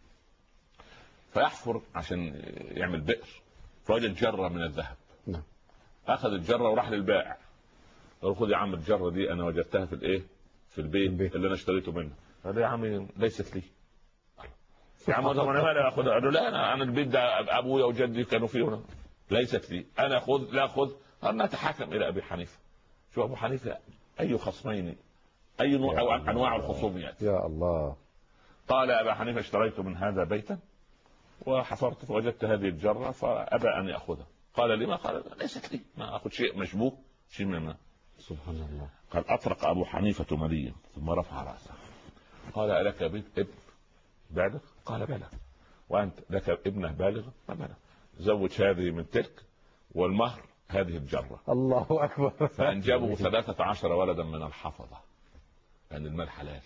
Speaker 3: فيحفر عشان يعمل بئر، رجل جرة من الذهب، أخذ الجرة وراح للبائع، قال خذ يا عم الجرة دي أنا وجدتها في الإيه؟ في البيت اللي أنا اشتريته منه. قال يا عم ليست لي. يا عم انا ما اخذها. قال له لا انا البيت ده ابويا وجدي كانوا فيه، ليست لي انا، خذ لا خذ. قال نتحاكم الى ابي حنيفه. شو ابو حنيفه اي خصمين، اي نوع او انواع الخصوميات.
Speaker 2: يا الله.
Speaker 3: قال ابا حنيفه اشتريت من هذا بيتا وحفرت فوجدت هذه الجره فابى ان ياخذها. قال لما؟ قال ليست لي، ما اخذ شيء مشبوه شيء منها.
Speaker 2: سبحان الله.
Speaker 3: قال اطرق ابو حنيفه مليا ثم رفع راسه قال الك ابن بالغ؟ قال بلى. وانت لك ابنه بالغ؟ بلى. زوج هذه من تلك والمهر هذه الجره.
Speaker 2: الله اكبر.
Speaker 3: فانجبوا 13 ولدا من الحفظه، لان المال حلال.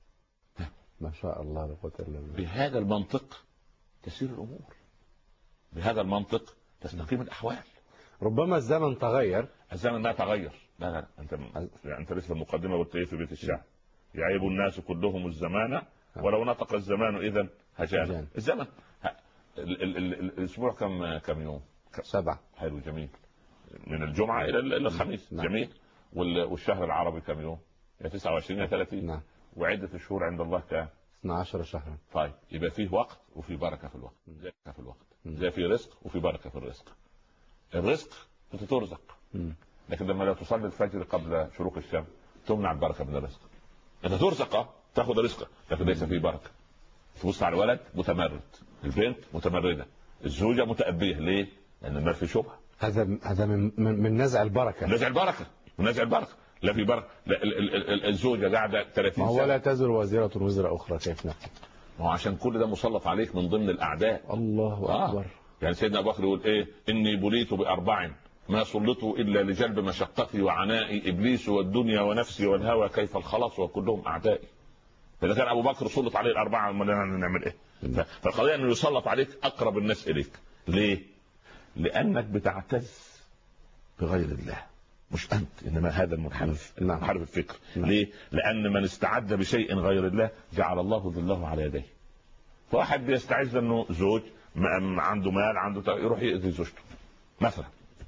Speaker 2: ما شاء الله لا قوه الا بالله.
Speaker 3: بهذا المنطق تسير الامور، بهذا المنطق تستقيم الاحوال.
Speaker 2: ربما الزمن تغير.
Speaker 3: الزمن لا تغير. لا انت لسه في المقدمه قلت ايه في بيت الشعر؟ يعيب الناس كلهم الزمان ولو نطق الزمان اذا هجان. الزمن الاسبوع كم يوم؟
Speaker 2: 7.
Speaker 3: حلو جميل. من الجمعه الى الخميس. جميل. والشهر العربي كم يوم؟ يا 29 يا 30.
Speaker 2: نعم.
Speaker 3: وعده الشهور عند الله كام؟
Speaker 2: 12 شهرا.
Speaker 3: طيب يبقى فيه وقت وفي بركه في الوقت. زي في رزق وفي بركه في الرزق. الرزق انت ترزق، لكن لما لا تصلي الفجر قبل شروق الشمس تمنع البركه من الرزق. انت ترزق تاخذ رزقك لكن ليس فيه بركه. تبص على الولد متمرد، البنت متمرده، الزوجه متأبيه. ليه؟ لان المال في شبهه.
Speaker 2: هذا من نزع البركه.
Speaker 3: من نزع البركه. لا في بركه. الزوجه قاعده 30 سنه.
Speaker 2: ما هو لا تزر وزيره وزر اخرى. كيف نفهم؟
Speaker 3: ما هو عشان كل ده مسلط عليك من ضمن الاعداء.
Speaker 2: الله اكبر.
Speaker 3: يعني سيدنا ابو بكر يقول ايه؟ اني بليت باربع ما سلطوا الا لجلب مشقتي وعنائي، ابليس والدنيا ونفسي والهوى كيف الخلاص وكلهم اعدائي. فاذا كان ابو بكر سلط عليه الاربعه نعمل ايه؟ فالقضيه انه يسلط عليك اقرب الناس اليك. ليه؟ لانك بتعتز بغير الله، مش انت انما هذا المنحرف. منحرف الفكر. ليه؟ لان من استعد بشيء غير الله جعل الله ظله على يديه. فواحد بيستعز انه زوج عنده مال عنده يروح يأذي زوجته مثلا،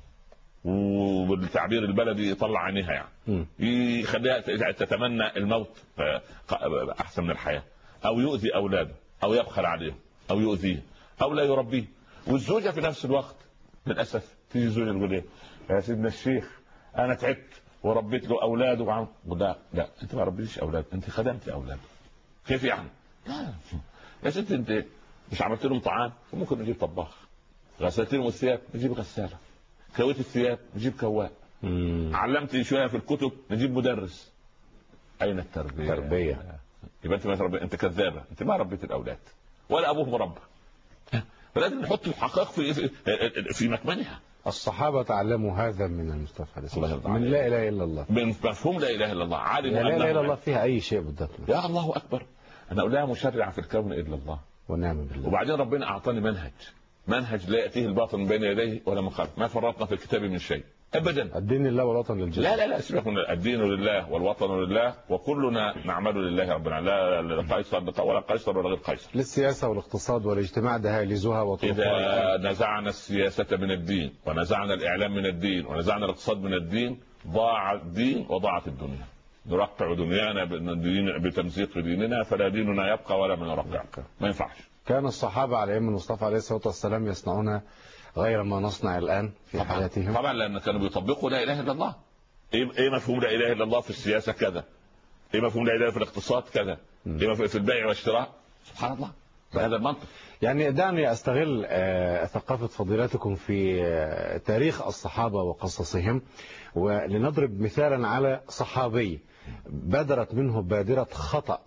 Speaker 3: وبالتعبير البلدي يطلع عينيها يعني، يخليها تتمنى الموت احسن من الحياه، او يؤذي اولاده، او يبخل عليهم، او يؤذيه، او لا يربيه. والزوجه في نفس الوقت للاسف تيجي زوجه تقول ايه؟ يا سيدنا الشيخ انا تعبت وربيت له اولاده وعم. لا انت ما ربيتش اولاد، انت خدمت اولاده. كيف يعني؟ لا يا ست انت مش عملت لهم طعام وممكن نجيب طباخ، غسلت لهم الثياب نجيب غساله، كويت الثياب نجيب كواء، علمت شويه في الكتب نجيب مدرس. اين التربيه؟ يبقى انت ما تربي، انت كذابه، انت ما ربيت الاولاد ولا ابوهم ربى. فلازم نحط الحقائق في مكمنها.
Speaker 2: الصحابه تعلموا هذا من المصطفى عليه الصلاه والسلام، من لا اله الا الله،
Speaker 3: من مفهوم لا اله الا الله. عالم
Speaker 2: لا اله الا الله فيها اي شيء بالضبط.
Speaker 3: يا الله اكبر، انا لا مشرع في الكون الا الله
Speaker 2: ونعم بالله.
Speaker 3: وبعدين ربنا اعطاني منهج لا ياتيه الباطل من بين يديه ولا من خلفه، ما فرطنا في الكتاب من شيء ابدا.
Speaker 2: الدين لله والوطن للجميع.
Speaker 3: لا سيبك من الدين لله والوطن لله وكلنا نعمل لله ربنا، لا لقيصر ولا قيصر ولا غير قيصر.
Speaker 2: للسياسه والاقتصاد والاجتماع دهاليزها وطرقها.
Speaker 3: اذا نزعنا السياسه من الدين ونزعنا الاعلام من الدين ونزعنا الاقتصاد من الدين ضاع الدين وضاعت الدنيا. نرقع دنيانا بتمزيق ديننا فلا ديننا يبقى ولا من يرقع. ما ينفعش.
Speaker 2: كان الصحابه على ايام المصطفى عليه الصلاه والسلام يصنعون غير ما نصنع الان في حياتهم.
Speaker 3: طبعا لان كانوا بيطبقوا لا اله الا الله. ايه مفهوم لا اله الا الله في السياسه كذا، ايه مفهوم لا اله في الاقتصاد كذا، ايه مفهوم في البيع والشراء. سبحان الله بهذا المنطق.
Speaker 2: يعني دعني استغل ثقافه فضيلتكم في تاريخ الصحابه وقصصهم، ولنضرب مثالا على صحابي بدرت منه بادره خطأ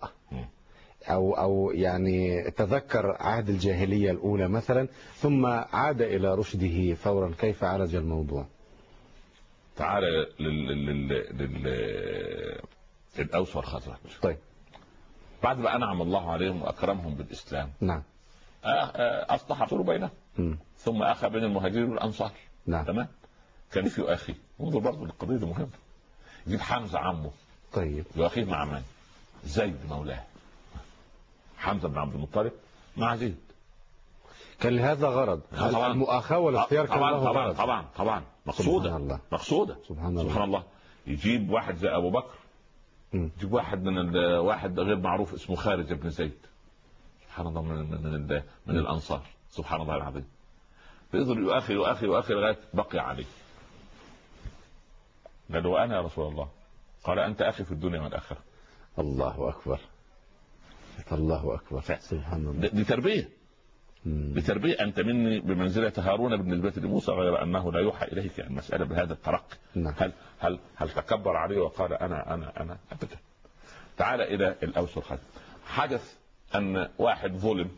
Speaker 2: أو يعني تذكر عهد الجاهلية الأولى مثلا ثم عاد إلى رشده فورا. كيف عالج الموضوع؟
Speaker 3: تعال للأوس والخزرج.
Speaker 2: طيب
Speaker 3: بعد ما أنعم الله عليهم وأكرمهم بالإسلام،
Speaker 2: نعم،
Speaker 3: أصلح بينهم، ثم أخى بين المهاجرين والأنصار.
Speaker 2: نعم.
Speaker 3: تمام. كان في أخي انظر برضه القضيه دي مهمه. يجيب حمزه عمه
Speaker 2: طيب
Speaker 3: يؤخيه مع من؟ زيد مولاه. حمزه بن عبد المطلب مع زيد.
Speaker 2: كان لهذا غرض المؤاخاه والاختيار، كان له غرض.
Speaker 3: طبعا مقصوده سبحان الله. يجيب واحد زي ابو بكر، يجيب واحد واحد غير معروف اسمه خارج بن زيد، سبحان الله، من الانصار، سبحان الله العظيم. فيظل يؤخي لغايه بقي عليه. قال له انا يا رسول الله. قال انت اخي في الدنيا والاخره.
Speaker 2: الله اكبر، الله اكبر، سبحان الله.
Speaker 3: دي تربيه. بتربيه. انت مني بمنزله هارون بالنسبه لموسى، غير انه لا يوحى اليك المساله بهذا الترقي. هل تكبر عليه وقال انا ابدا. تعال الى الاوس والخزرج. حدث ان واحد ظلم،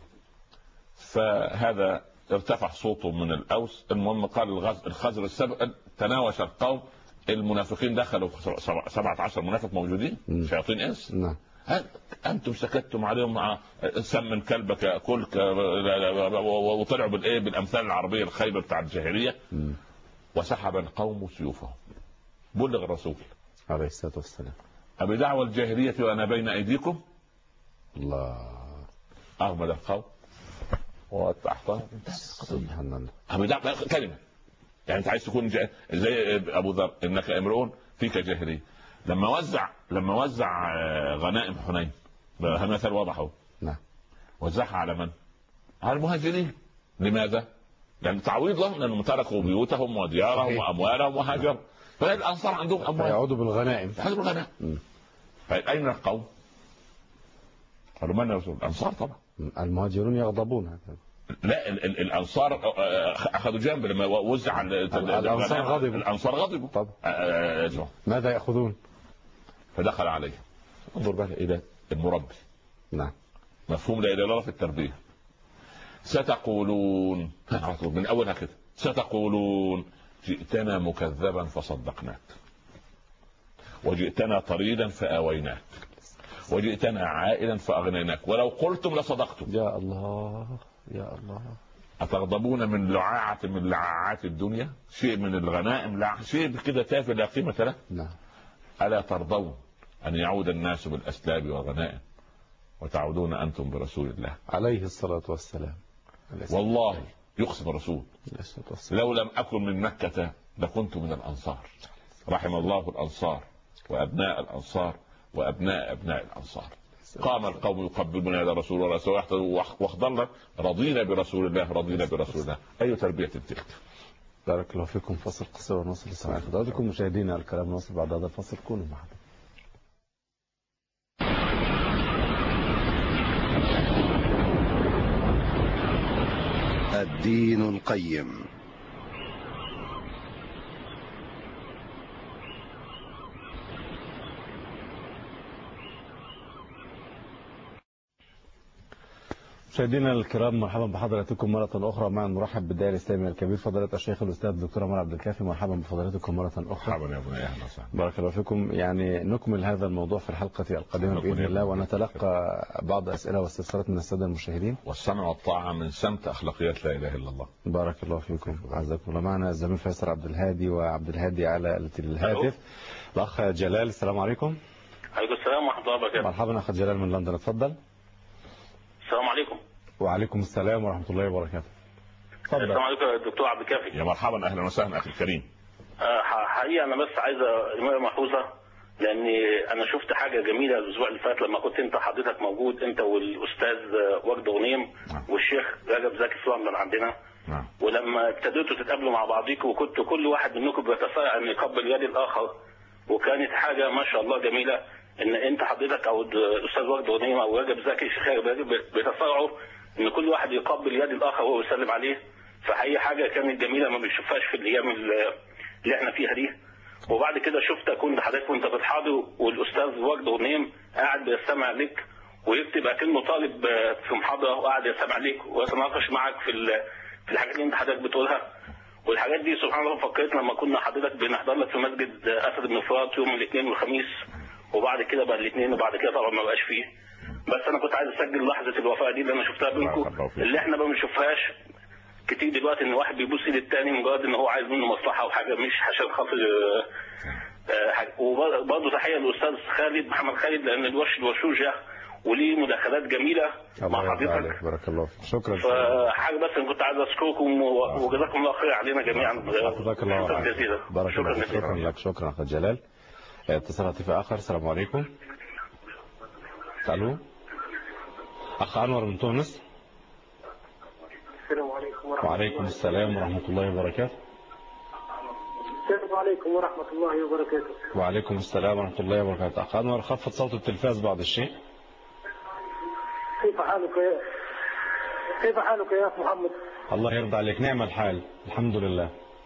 Speaker 3: فهذا ارتفع صوته من الاوس. المهم قال الخزرج تناوش القوم، المنافقين دخلوا 17 منافق موجودين، شياطين انس. هل انتم سكتتم عليهم مع سمن كلبك ياكلك، وطلعوا بالامثال العربيه الخايبه بتاع الجاهليه. وسحب القوم سيوفهم. بلغ الرسول
Speaker 2: عليه الصلاه والسلام
Speaker 3: أبدعوى الجاهليه وانا بين ايديكم.
Speaker 2: الله.
Speaker 3: اغمد القوم وتحتهم.
Speaker 2: سبحان
Speaker 3: الله. كلمه يعني انت عايز تكون زي ابو ذر، انك امرؤ فيك جاهليه. لما وزع غنائم حنين، مثل واضح.
Speaker 2: نعم.
Speaker 3: وزعها على من؟ على المهاجرين. لماذا؟ لان تعويض لهم، لانهم تركوا بيوتهم وديارهم واموالهم وهاجروا. فالانصار عندهم اموال
Speaker 2: يعودوا بالغنائم.
Speaker 3: اين القوم؟ قالوا من يا رسول؟ الانصار طبعا.
Speaker 2: المهاجرون يغضبون.
Speaker 3: لا، الانصار اخذوا جنب لما وزع الانصار غضبوا.
Speaker 2: طبعا. ماذا ياخذون؟
Speaker 3: فدخل عليه. انظر بقى الى المربي.
Speaker 2: نعم.
Speaker 3: مفهوم لا اله الا الله في التربيه. ستقولون من اولها كده، ستقولون جئتنا مكذبا فصدقناك، وجئتنا طريدا فآويناك، وجئتنا عائلا فأغنيناك، ولو قلتم لصدقتم.
Speaker 2: يا الله يا الله.
Speaker 3: أتغضبون من لعاعة من لعاعات الدنيا، شيء من الغنائم، شيء كده تافه لا قيمة له.
Speaker 2: نعم.
Speaker 3: ألا ترضون أن يعود الناس بالأسلاب والغنائم وتعودون أنتم برسول الله
Speaker 2: عليه الصلاة والسلام؟
Speaker 3: والله يقسم الرسول لو لم أكن من مكة لكنت من الأنصار. رحم الله الأنصار وأبناء الأنصار وأبناء أبناء الأنصار. قام القوم يقبلون يد رسول الله واخضرنا، رضينا برسول الله، رضينا برسول الله. أي تربية تلك.
Speaker 2: بارك الله فيكم. فصل قصير ونصل لسماع حضراتكم. مشاهدينا الكلام نصل بعد هذا الفصل، كونوا معنا.
Speaker 4: الدين القيم.
Speaker 2: مشاهدينا الكرام، مرحبا بحضراتكم مرة أخرى. مع نرحب بالداعية الإسلامي الكبير فضيلة الشيخ الأستاذ الدكتور عمر عبد الكافي. مرحبا بفضيلتكم مرة أخرى.
Speaker 3: مرحبا يا ابني، أهلا وسهلا.
Speaker 2: بارك الله فيكم. يعني نكمل هذا الموضوع في الحلقة القادمة بإذن الله، ونتلقى بعض أسئلة واستفسارات من السادة المشاهدين.
Speaker 3: والسمع والطاعة من سمت أخلاقيات لا إله إلا الله.
Speaker 2: بارك الله فيكم. عزكم الله. معنا الزميل فيصل عبد الهادي وعبد الهادي على الهاتف. الأخ جلال، السلام عليكم.
Speaker 5: عليكم السلام ورحمة الله وبركاته.
Speaker 2: مرحبا أخ جلال من لندن، اتفضل.
Speaker 5: السلام عليكم.
Speaker 2: وعليكم السلام ورحمة الله وبركاته.
Speaker 5: تفضل. السلام عليكم يا دكتور عبد الكافي.
Speaker 3: يا مرحبا، أهلا وسهلا أخي الكريم.
Speaker 5: حقيقة أنا بس عايز ملحوظة، لأني أنا شفت حاجة جميلة الأسبوع اللي فات لما كنت أنت حضرتك موجود، أنت والأستاذ وجد غنيم والشيخ رجب زكي في لندن عندنا. ولما ابتديتوا تتقابلوا مع بعضيكم، وكنت كل واحد منكم بيتسارع أن يقبل يد الآخر، وكانت حاجة ما شاء الله جميلة، ان انت حضرتك او الاستاذ وجد غنيم او رجب زكي الشيخ بيتصارعوا ان كل واحد يقبل يد الاخر وهو يسلم عليه. فهي حاجه كانت جميله ما بنشوفهاش في الايام اللي احنا فيها دي. وبعد كده شفت كنت حضرتك وانت بتحاضر والاستاذ وجد غنيم قاعد بيستمع لك ويكتب اكنه طالب في محاضره، وقاعد يستمع لك ويتناقش معك في الحاجات اللي انت حضرتك بتقولها. والحاجات دي سبحان الله فكرتنا لما كنا حضرتك بنحضر لك في مسجد اسد بن فرات يوم الاثنين والخميس، وبعد كده بقى الاثنين، وبعد كده طبعا ما بقاش فيه. بس انا كنت عايز اسجل لحظه الوفاه دي اللي انا شفتها بينكم، اللي احنا ما بنشوفهاش كتير دلوقتي ان واحد بيبص للتاني مجرد ان هو عايز منه مصلحه او حاجه، مش عشان خاطر حاجه. وبرضه تحيه للاستاذ خالد محمد خالد، لان الوشوشه وليه مداخلات جميله مع حضرتك.
Speaker 2: بارك الله فيك. شكرا.
Speaker 5: فحاجه بس انا كنت عايز اشكركم وجزاكم الله خير علينا جميعا.
Speaker 2: جزاك الله خير. بارك الله فيك. شكرا لك. شكرا اخ جلال. اتصال هاتفي اخر. السلام عليكم. الو اخ انور من تونس.
Speaker 6: السلام عليكم ورحمة الله.
Speaker 2: وعليكم السلام ورحمة الله وبركاته.
Speaker 6: السلام عليكم ورحمة الله وبركاته.
Speaker 2: وعليكم السلام ورحمة الله وبركاته. أخ أنور خفض صوت التلفاز بعض الشيء.
Speaker 6: كيف حالك يا أخ محمد؟
Speaker 2: الله يرضى عليك. نعم الحال الحمد لله.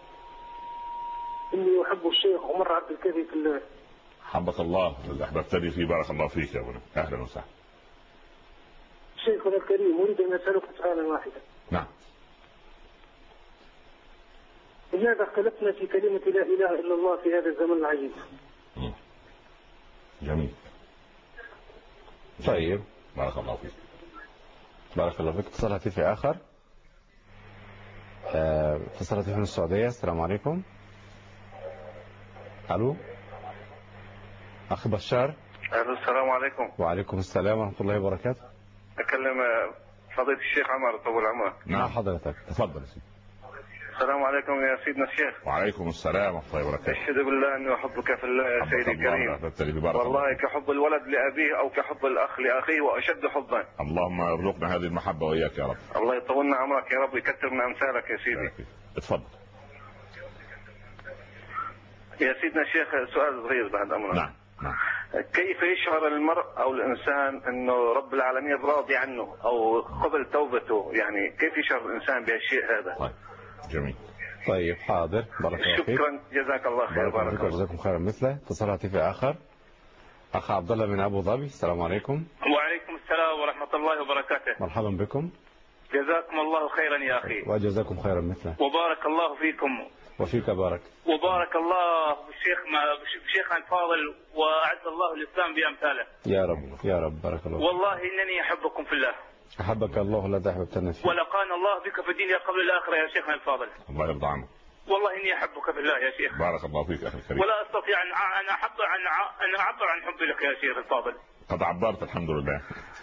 Speaker 6: إني أحب الشيخ عمر عبد الكافي في الله.
Speaker 3: حبك الله الذي أحببتني فيه. بارك الله فيك يا ابني. أهلا وسهلا.
Speaker 6: شيخنا الكريم، أريد أن أسألك سؤالا واحدا.
Speaker 3: نعم.
Speaker 6: لماذا اختلفنا في كلمة لا إله إلا الله في هذا الزمن العجيب؟
Speaker 3: جميل.
Speaker 2: طيب
Speaker 3: بارك الله فيك.
Speaker 2: بارك الله فيك. اتصال هاتفي آخر. اتصال هاتفي من السعودية. السلام عليكم. ألو أخ بشار.
Speaker 7: السلام عليكم.
Speaker 2: وعليكم السلام ورحمة الله وبركاته.
Speaker 7: أكلم فضيلة الشيخ عمر طول عمرك.
Speaker 3: نعم
Speaker 2: حضرتك.
Speaker 3: تفضل يا سيدي.
Speaker 7: السلام عليكم يا سيدنا الشيخ.
Speaker 3: وعليكم السلام ورحمة الله وبركاته.
Speaker 7: أشهد بالله أني أحبك في الله يا سيدي الكريم. والله كحب الولد لأبيه أو كحب الأخ لأخيه وأشد حبا.
Speaker 3: اللهم ارزقنا هذه المحبة وإياك يا رب.
Speaker 7: الله يطولنا عمرك يا رب ويكثر من أمثالك يا سيدي.
Speaker 3: اتفضل
Speaker 7: يا سيدنا الشيخ. سؤال صغير بعد أمرك.
Speaker 3: نعم.
Speaker 7: كيف يشعر المرء أو الإنسان أنه رب العالمين راضي عنه أو قبل توبته؟ يعني كيف يشعر الإنسان بهالشيء هذا؟
Speaker 3: طيب جميل.
Speaker 2: طيب حاضر. بارك الله فيك.
Speaker 7: شكرا جزاك الله خير.
Speaker 2: بارك الله فيك وجزاكم خيرا مثله. اتصال هاتفي آخر. أخ عبد الله من أبو ظبي. السلام عليكم.
Speaker 8: وعليكم السلام ورحمة الله وبركاته.
Speaker 2: مرحبا بكم.
Speaker 8: جزاكم الله خيرا يا أخي.
Speaker 2: وجزاكم خيرا مثله.
Speaker 8: وبارك الله فيكم.
Speaker 2: وفيك بارك.
Speaker 8: وبارك الله بشيخنا الفاضل وأعز الله الإسلام بأمثاله.
Speaker 2: يا رب يا رب. بارك الله.
Speaker 8: والله إنني أحبكم في الله.
Speaker 2: أحبك الله الذي أحببتنا فيه.
Speaker 8: ولقانا الله بك في الدنيا قبل الآخرة يا شيخنا الفاضل.
Speaker 3: الله يرضى عنك.
Speaker 8: والله إني أحبك في الله يا شيخ.
Speaker 3: بارك الله فيك أخي الكريم.
Speaker 8: ولا أستطيع أن أعبر عن حبي لك يا شيخ الفاضل.
Speaker 3: قد عبرت الحمد لله.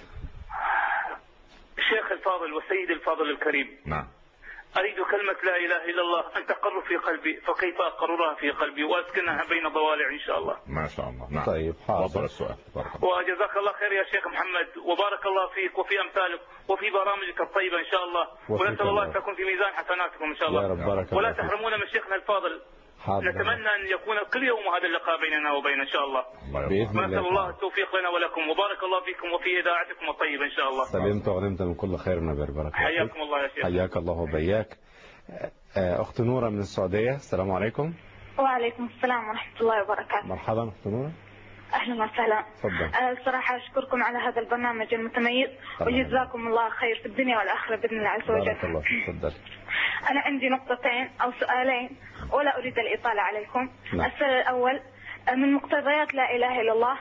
Speaker 8: الشيخ الفاضل والسيد الفاضل الكريم.
Speaker 3: نعم.
Speaker 8: أريد كلمة لا إله إلا الله أن تقر في قلبي، فكيف أقررها في قلبي وأسكنها بين ضوالع إن شاء الله.
Speaker 3: ما شاء الله. نعم.
Speaker 2: طيب حاضر.
Speaker 3: تفضل السؤال.
Speaker 8: وجزاك الله خير يا شيخ محمد، وبارك الله فيك وفي أمثالك وفي برامجك الطيبة إن شاء الله، ونسأل الله أن تكون في ميزان حسناتكم إن شاء الله.
Speaker 2: يا رب. بارك
Speaker 8: ولا
Speaker 2: الله فيك.
Speaker 8: تحرمونا من شيخنا الفاضل.
Speaker 2: حاضر.
Speaker 8: نتمنى أن يكون كل يوم هذا اللقاء بيننا وبين إن شاء الله.
Speaker 2: بإذن
Speaker 8: ونسأل
Speaker 2: الله.
Speaker 8: الله التوفيق لنا ولكم، وبارك الله فيكم وفي إذاعتكم الطيبة إن شاء الله.
Speaker 2: سلمت وغنمت من كل خير ونبير. بارك الله فيك.
Speaker 8: حياكم الله يا شيخ.
Speaker 2: حياك الله وبياك. أخت نورة من السعودية. السلام عليكم.
Speaker 9: وعليكم السلام ورحمة الله وبركاته.
Speaker 2: مرحبا أخت نورة.
Speaker 9: أهلا وسهلا.
Speaker 2: تفضل.
Speaker 9: الصراحة أشكركم على هذا البرنامج المتميز وجزاكم الله خير في الدنيا والآخرة بإذن الله عز وجل.
Speaker 2: بارك الله فيك. تفضل.
Speaker 9: أنا عندي نقطتين أو سؤالين ولا أريد الإطالة عليكم.
Speaker 2: نعم.
Speaker 9: السؤال الأول، من مقتضيات لا إله إلا الله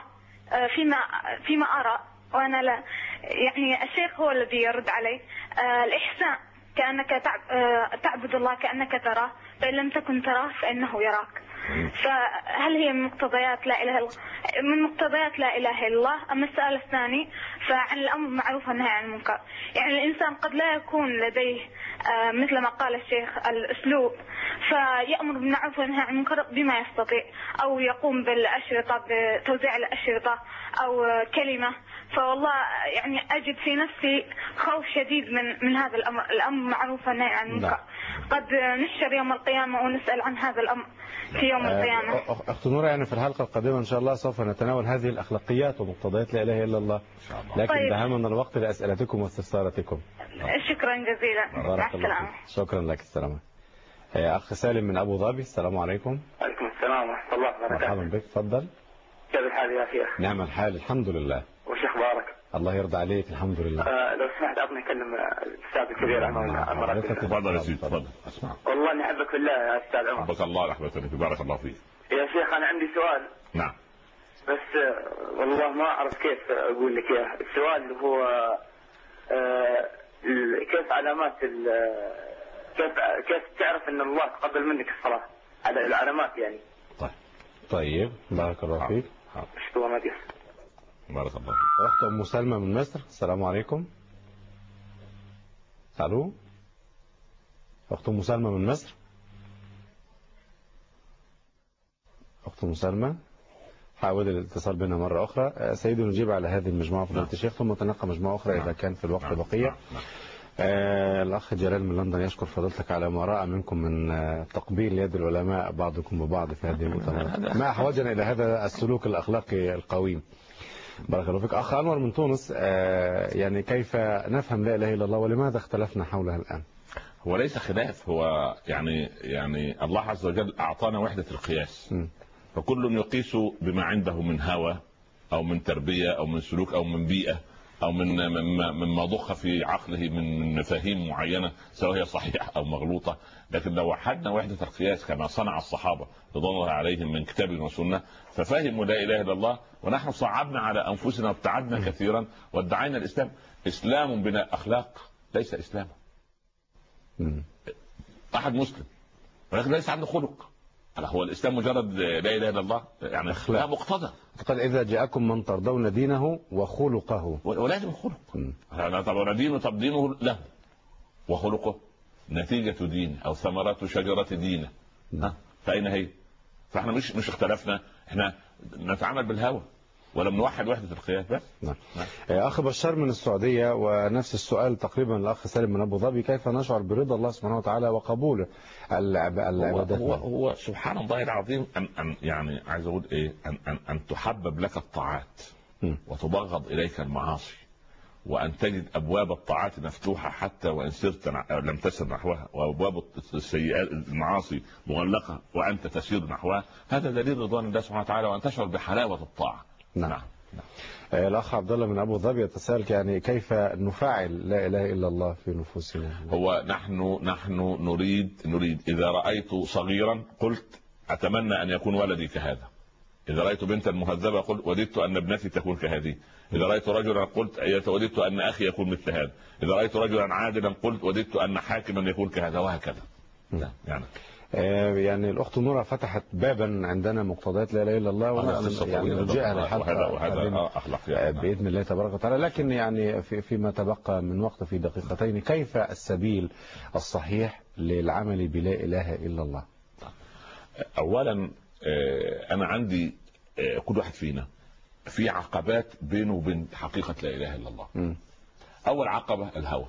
Speaker 9: فيما أرى وأنا لا يعني الشيخ هو الذي يرد علي، الإحسان كأنك تعبد الله كأنك تراه، فإن لم تكن تراه فإنه يراك. فهل هي من مقتضيات لا إله إلا الله من مقتضيات لا إله إلا الله؟ أما السؤال الثاني فعن الأمر بالمعروف والنهي عن المنكر. يعني الإنسان قد لا يكون لديه مثل ما قال الشيخ الأسلوب، فيأمر بالمعروف والنهي عن المنكر بما يستطيع، أو يقوم بالأشرطة بتوزيع الأشرطة أو كلمة. فوالله يعني أجد في نفسي خوف شديد من هذا الأمر بالمعروف والنهي عن المنكر. قد نحشر يوم القيامة ونسأل عن هذا الأمر في يوم القيامة.
Speaker 2: أخت نورة، يعني في الحلقة القادمة إن شاء الله سوف نتناول هذه الأخلاقيات ومقتضيات لا إله إلا الله، لكن
Speaker 9: طيب.
Speaker 2: دهمنا الوقت لأسئلتكم واستفساراتكم.
Speaker 9: شكرا جزيلا. مع السلامة.
Speaker 2: شكرا لك. السلامة. أخ سالم من أبو ظبي. السلام عليكم.
Speaker 10: وعليكم السلام ورحمة الله وبركاته.
Speaker 2: مرحبا بك. تفضل.
Speaker 10: كيف الحال يا شيخ؟
Speaker 2: نعم الحال الحمد لله.
Speaker 10: وش أخبارك؟
Speaker 2: الله يرضى عليك. الحمد لله.
Speaker 10: لو سمحت أعطني أكلم الأستاذ الكبير عمر.
Speaker 3: تفضل يا سيدي تفضل. اسمع.
Speaker 10: والله إني أحبك في الله يا أستاذ عمر.
Speaker 3: حبك الله أحبتني فيه. بارك الله فيك.
Speaker 10: يا شيخ أنا عندي سؤال.
Speaker 3: نعم.
Speaker 10: بس والله ما أعرف كيف أقول لك إياه. السؤال هو كيف علامات كيف تعرف ان الله تقبل منك الصلاة؟ على العلامات يعني.
Speaker 2: طيب بارك الله فيك.
Speaker 3: بارك الله فيك.
Speaker 2: اخت ام سلمى من مصر، السلام عليكم. الو اخت ام سلمى من مصر. اخت ام سلمى حاول الاتصال بنا مرة أخرى. سيدي نجيب على هذه المجموعة فضيلة الشيخ ثم تنقى مجموعة أخرى إذا كان في الوقت بقية. الأخ جلال من لندن يشكر فضيلتك على ما رأى منكم من تقبيل يد العلماء بعضكم ببعض في هذه المؤتمرات، ما أحوجنا إلى هذا السلوك الأخلاقي القويم. بارك الله فيك. أخ أنور من تونس، يعني كيف نفهم لا إله إلا الله ولماذا اختلفنا حولها الآن؟
Speaker 3: هو ليس خلاف، هو يعني الله عز وجل أعطانا وحدة القياس، فكل يقيس بما عنده من هوى أو من تربية أو من سلوك أو من بيئة أو مما ضخ في عقله من مفاهيم معينة سواء هي صحيحة أو مغلوطة. لكن لو وحدنا وحدة القياس كما صنع الصحابة رضوان الله عليهم من كتاب وسنة ففهموا لا إله إلا الله، ونحن صعبنا على أنفسنا وابتعدنا كثيرا وادعينا الإسلام. إسلام بلا أخلاق ليس إسلام. أحد مسلم ولكن ليس عنده خلق، هو الإسلام مجرد لا إله إلا الله يعني لا مقتضى.
Speaker 2: قال إذا جاءكم من ترضون دينه وخلقه،
Speaker 3: ولازم خلق. طب دينه، طب دينه له وخلقه نتيجة دين أو ثمرة شجرة دينه. فأين هي؟ فإحنا مش اختلفنا، إحنا نتعامل بالهوى ولم نوحد وحدة القياس بس.
Speaker 2: أخ بشار من السعودية ونفس السؤال تقريبا الأخ سالم من أبو ظبي، كيف نشعر برضا الله سبحانه وتعالى وقبول العبادات؟
Speaker 3: هو سبحان الله العظيم أن يعني عايز أقول إيه، أن تحبب لك الطاعات وتبغض إليك المعاصي، وأن تجد أبواب الطاعات مفتوحة حتى وإن سرت لم تسر نحوها، وأبواب السيئات المعاصي مغلقة وأنت تسير نحوها. هذا دليل رضوان الله سبحانه وتعالى وأن تشعر بحلاوة الطاعة.
Speaker 2: نعم. الأخ عبد الله من أبو ظبي يتساءل يعني كيف نفعل لا إله إلا الله في نفوسنا؟
Speaker 3: هو نحن نريد إذا رأيت صغيرا قلت أتمنى أن يكون ولدي كهذا، إذا رأيت بنتا مهذبة قلت وددت أن ابنتي تكون كهذه، إذا رأيت رجلا قلت وددت أن أخي يكون مثل هذا، إذا رأيت رجلا عادلا قلت وددت أن حاكما يكون كهذا، وهكذا.
Speaker 2: يعني الأخت نورة فتحت بابا عندنا مقتضيات لا إله إلا الله يعني نرجعها للحلقة
Speaker 3: وهذا أخلاق
Speaker 2: بإذن الله تبارك وتعالى. لكن يعني فيما تبقى من وقت في دقيقتين، كيف السبيل الصحيح للعمل بلا إله إلا الله؟
Speaker 3: أولا أنا عندي كل واحد فينا في عقبات بينه وبين حقيقة لا إله إلا الله. أول عقبة الهوى.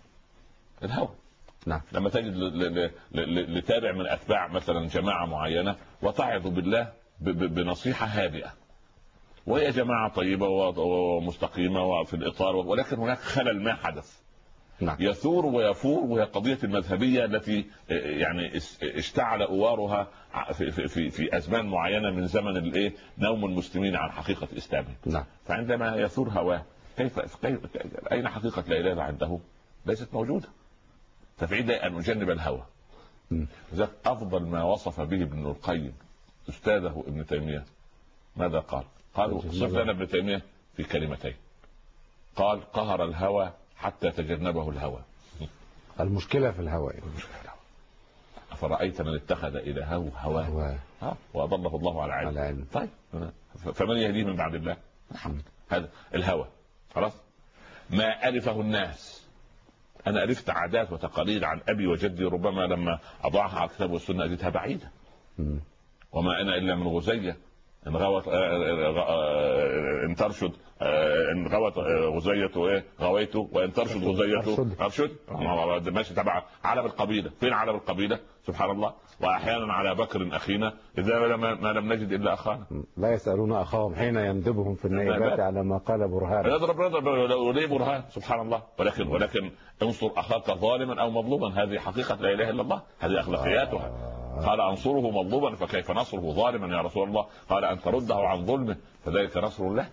Speaker 2: نعم.
Speaker 3: لما تجد لتابع من أتباع مثلا جماعة معينة وتعظ بالله بنصيحة هادئة، وهي جماعة طيبة ومستقيمة وفي الإطار، ولكن هناك خلل ما حدث.
Speaker 2: نعم.
Speaker 3: يثور ويفور، وهي قضية المذهبية التي يعني اشتعل أوارها في أزمان معينة من زمن نوم المسلمين عن حقيقة إسلامهم.
Speaker 2: نعم.
Speaker 3: فعندما يثور هواه أين حقيقة لا إله عنده؟ ليست موجودة. ففعيد أن نجنب الهوى. ذلك أفضل ما وصف به ابن القيم أستاذه ابن تيمية. ماذا قال؟ قالوا صف لنا ابن تيمية في كلمتين. قال قهر الهوى حتى تجنبه الهوى.
Speaker 2: المشكلة في الهوى.
Speaker 3: أفرأيت من اتخذ إلهه هواه وأضله الله على علم. طيب فمن يهديه من بعد الله؟ هذا الهوى. خلاص. ما ألفه الناس. أنا ألفت عادات وتقاليد عن أبي وجدي، ربما لما أضعها على الكتاب والسنة أجدها بعيدة. وما أنا إلا من غزية إن غوت إن ترشد إن غوت غزية غويت، وإن ترشد غزية أرشد. ماشي تبع علم القبيلة. فين علم القبيلة؟ سبحان الله. وأحيانا على بكر أخينا إذا ما لم نجد إلا أخانا.
Speaker 2: لا يسألون أخاهم حين يندبهم في النائبات على ما قال برهان.
Speaker 3: يضرب وليه برهان. سبحان الله. ولكن انصر أخاك ظالما أو مظلوما، هذه حقيقة لا إله إلا الله، هذه أخلاقياتها. قال أنصره مظلوما فكيف نصره ظالما يا رسول الله؟ قال أن ترده عن ظلمه فذلك نصر الله.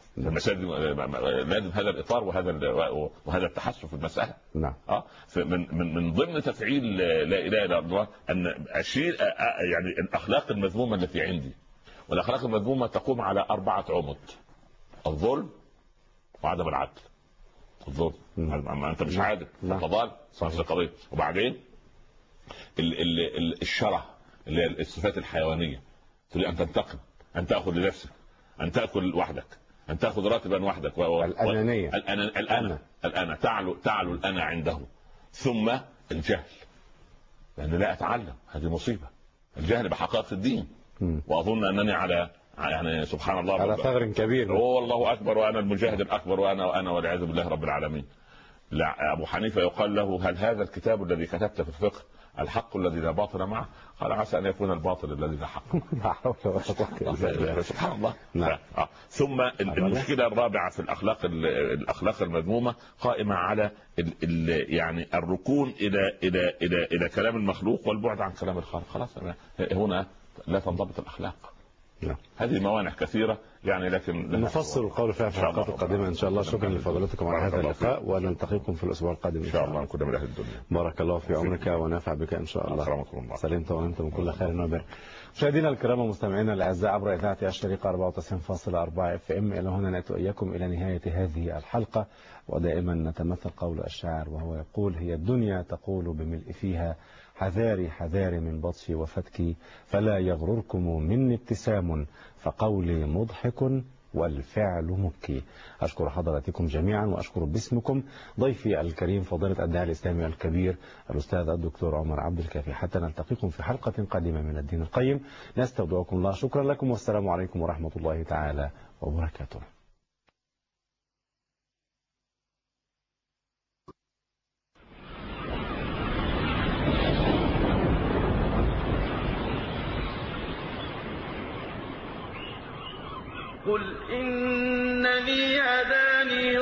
Speaker 3: لازم هذا الإطار وهذا التحسن في المسألة.
Speaker 2: نعم.
Speaker 3: من ضمن تفعيل لا إله إلا الله أن أشير يعني الأخلاق المذمومة التي عندي، والأخلاق المذمومة تقوم على 4 عمود: الظلم وعدم العدل. الظلم أنت مش عادل، أنت ضال، نفس القضية. وبعدين الشره اللي هي الصفات الحيوانيه، تريد ان تنتقم، ان تاخذ لنفسك، ان تاكل وحدك، ان تاخذ راتبا وحدك.
Speaker 2: الانانيه،
Speaker 3: الأنا تعلو الأنا عنده. ثم الجهل، لأن لا أتعلم، هذه مصيبة. الجهل بحقائق الدين. وأظن أنني على يعني سبحان الله
Speaker 2: على ثغر كبير.
Speaker 3: والله أكبر وأنا المجاهد الأكبر وأنا والعياذ بالله رب العالمين. لا، أبو حنيفة يقال له: هل هذا الكتاب الذي كتبت في الفقه الحق الذي لا باطل معه؟ قال: عسى ان يكون الباطل الذي لا حق. سبحان الله. نعم. ثم المشكله الرابعه في الاخلاق المذمومه قائمه على يعني الركون الى كلام المخلوق والبعد عن كلام الخالق. خلاص هنا لا تنضبط الاخلاق. هذه موانع كثيرة يعني، لكن
Speaker 2: نفصل القول فيها في الحلقات القادمة إن شاء الله. شكرا لفضيلتكم على هذا اللقاء، ونلتقيكم في الأسبوع القادم إن شاء الله.
Speaker 3: كنا من أهل الدنيا.
Speaker 2: بارك الله في عمرك ونفع بك إن شاء الله. سلمت وأنت من كل خير وبركة. مشاهدينا الكرام ومستمعينا الأعزاء عبر إذاعة الشريقة 94.4 FM، إلى هنا نأتي إياكم إلى نهاية هذه الحلقة. ودائما نتمثل قول الشاعر وهو يقول: هي الدنيا تقول بملء فيها حذاري حذاري من بطشي وفتكي، فلا يغرركم مني ابتسام، فقولي مضحك والفعل مبكي. أشكر حضراتكم جميعا، وأشكر باسمكم ضيفي الكريم فضيلة الداعية الإسلامي الكبير الأستاذ الدكتور عمر عبد الكافي. حتى نلتقيكم في حلقة قادمة من الدين القيم، نستودعكم الله. شكرا لكم، والسلام عليكم ورحمة الله تعالى وبركاته.
Speaker 1: قل إنني هداني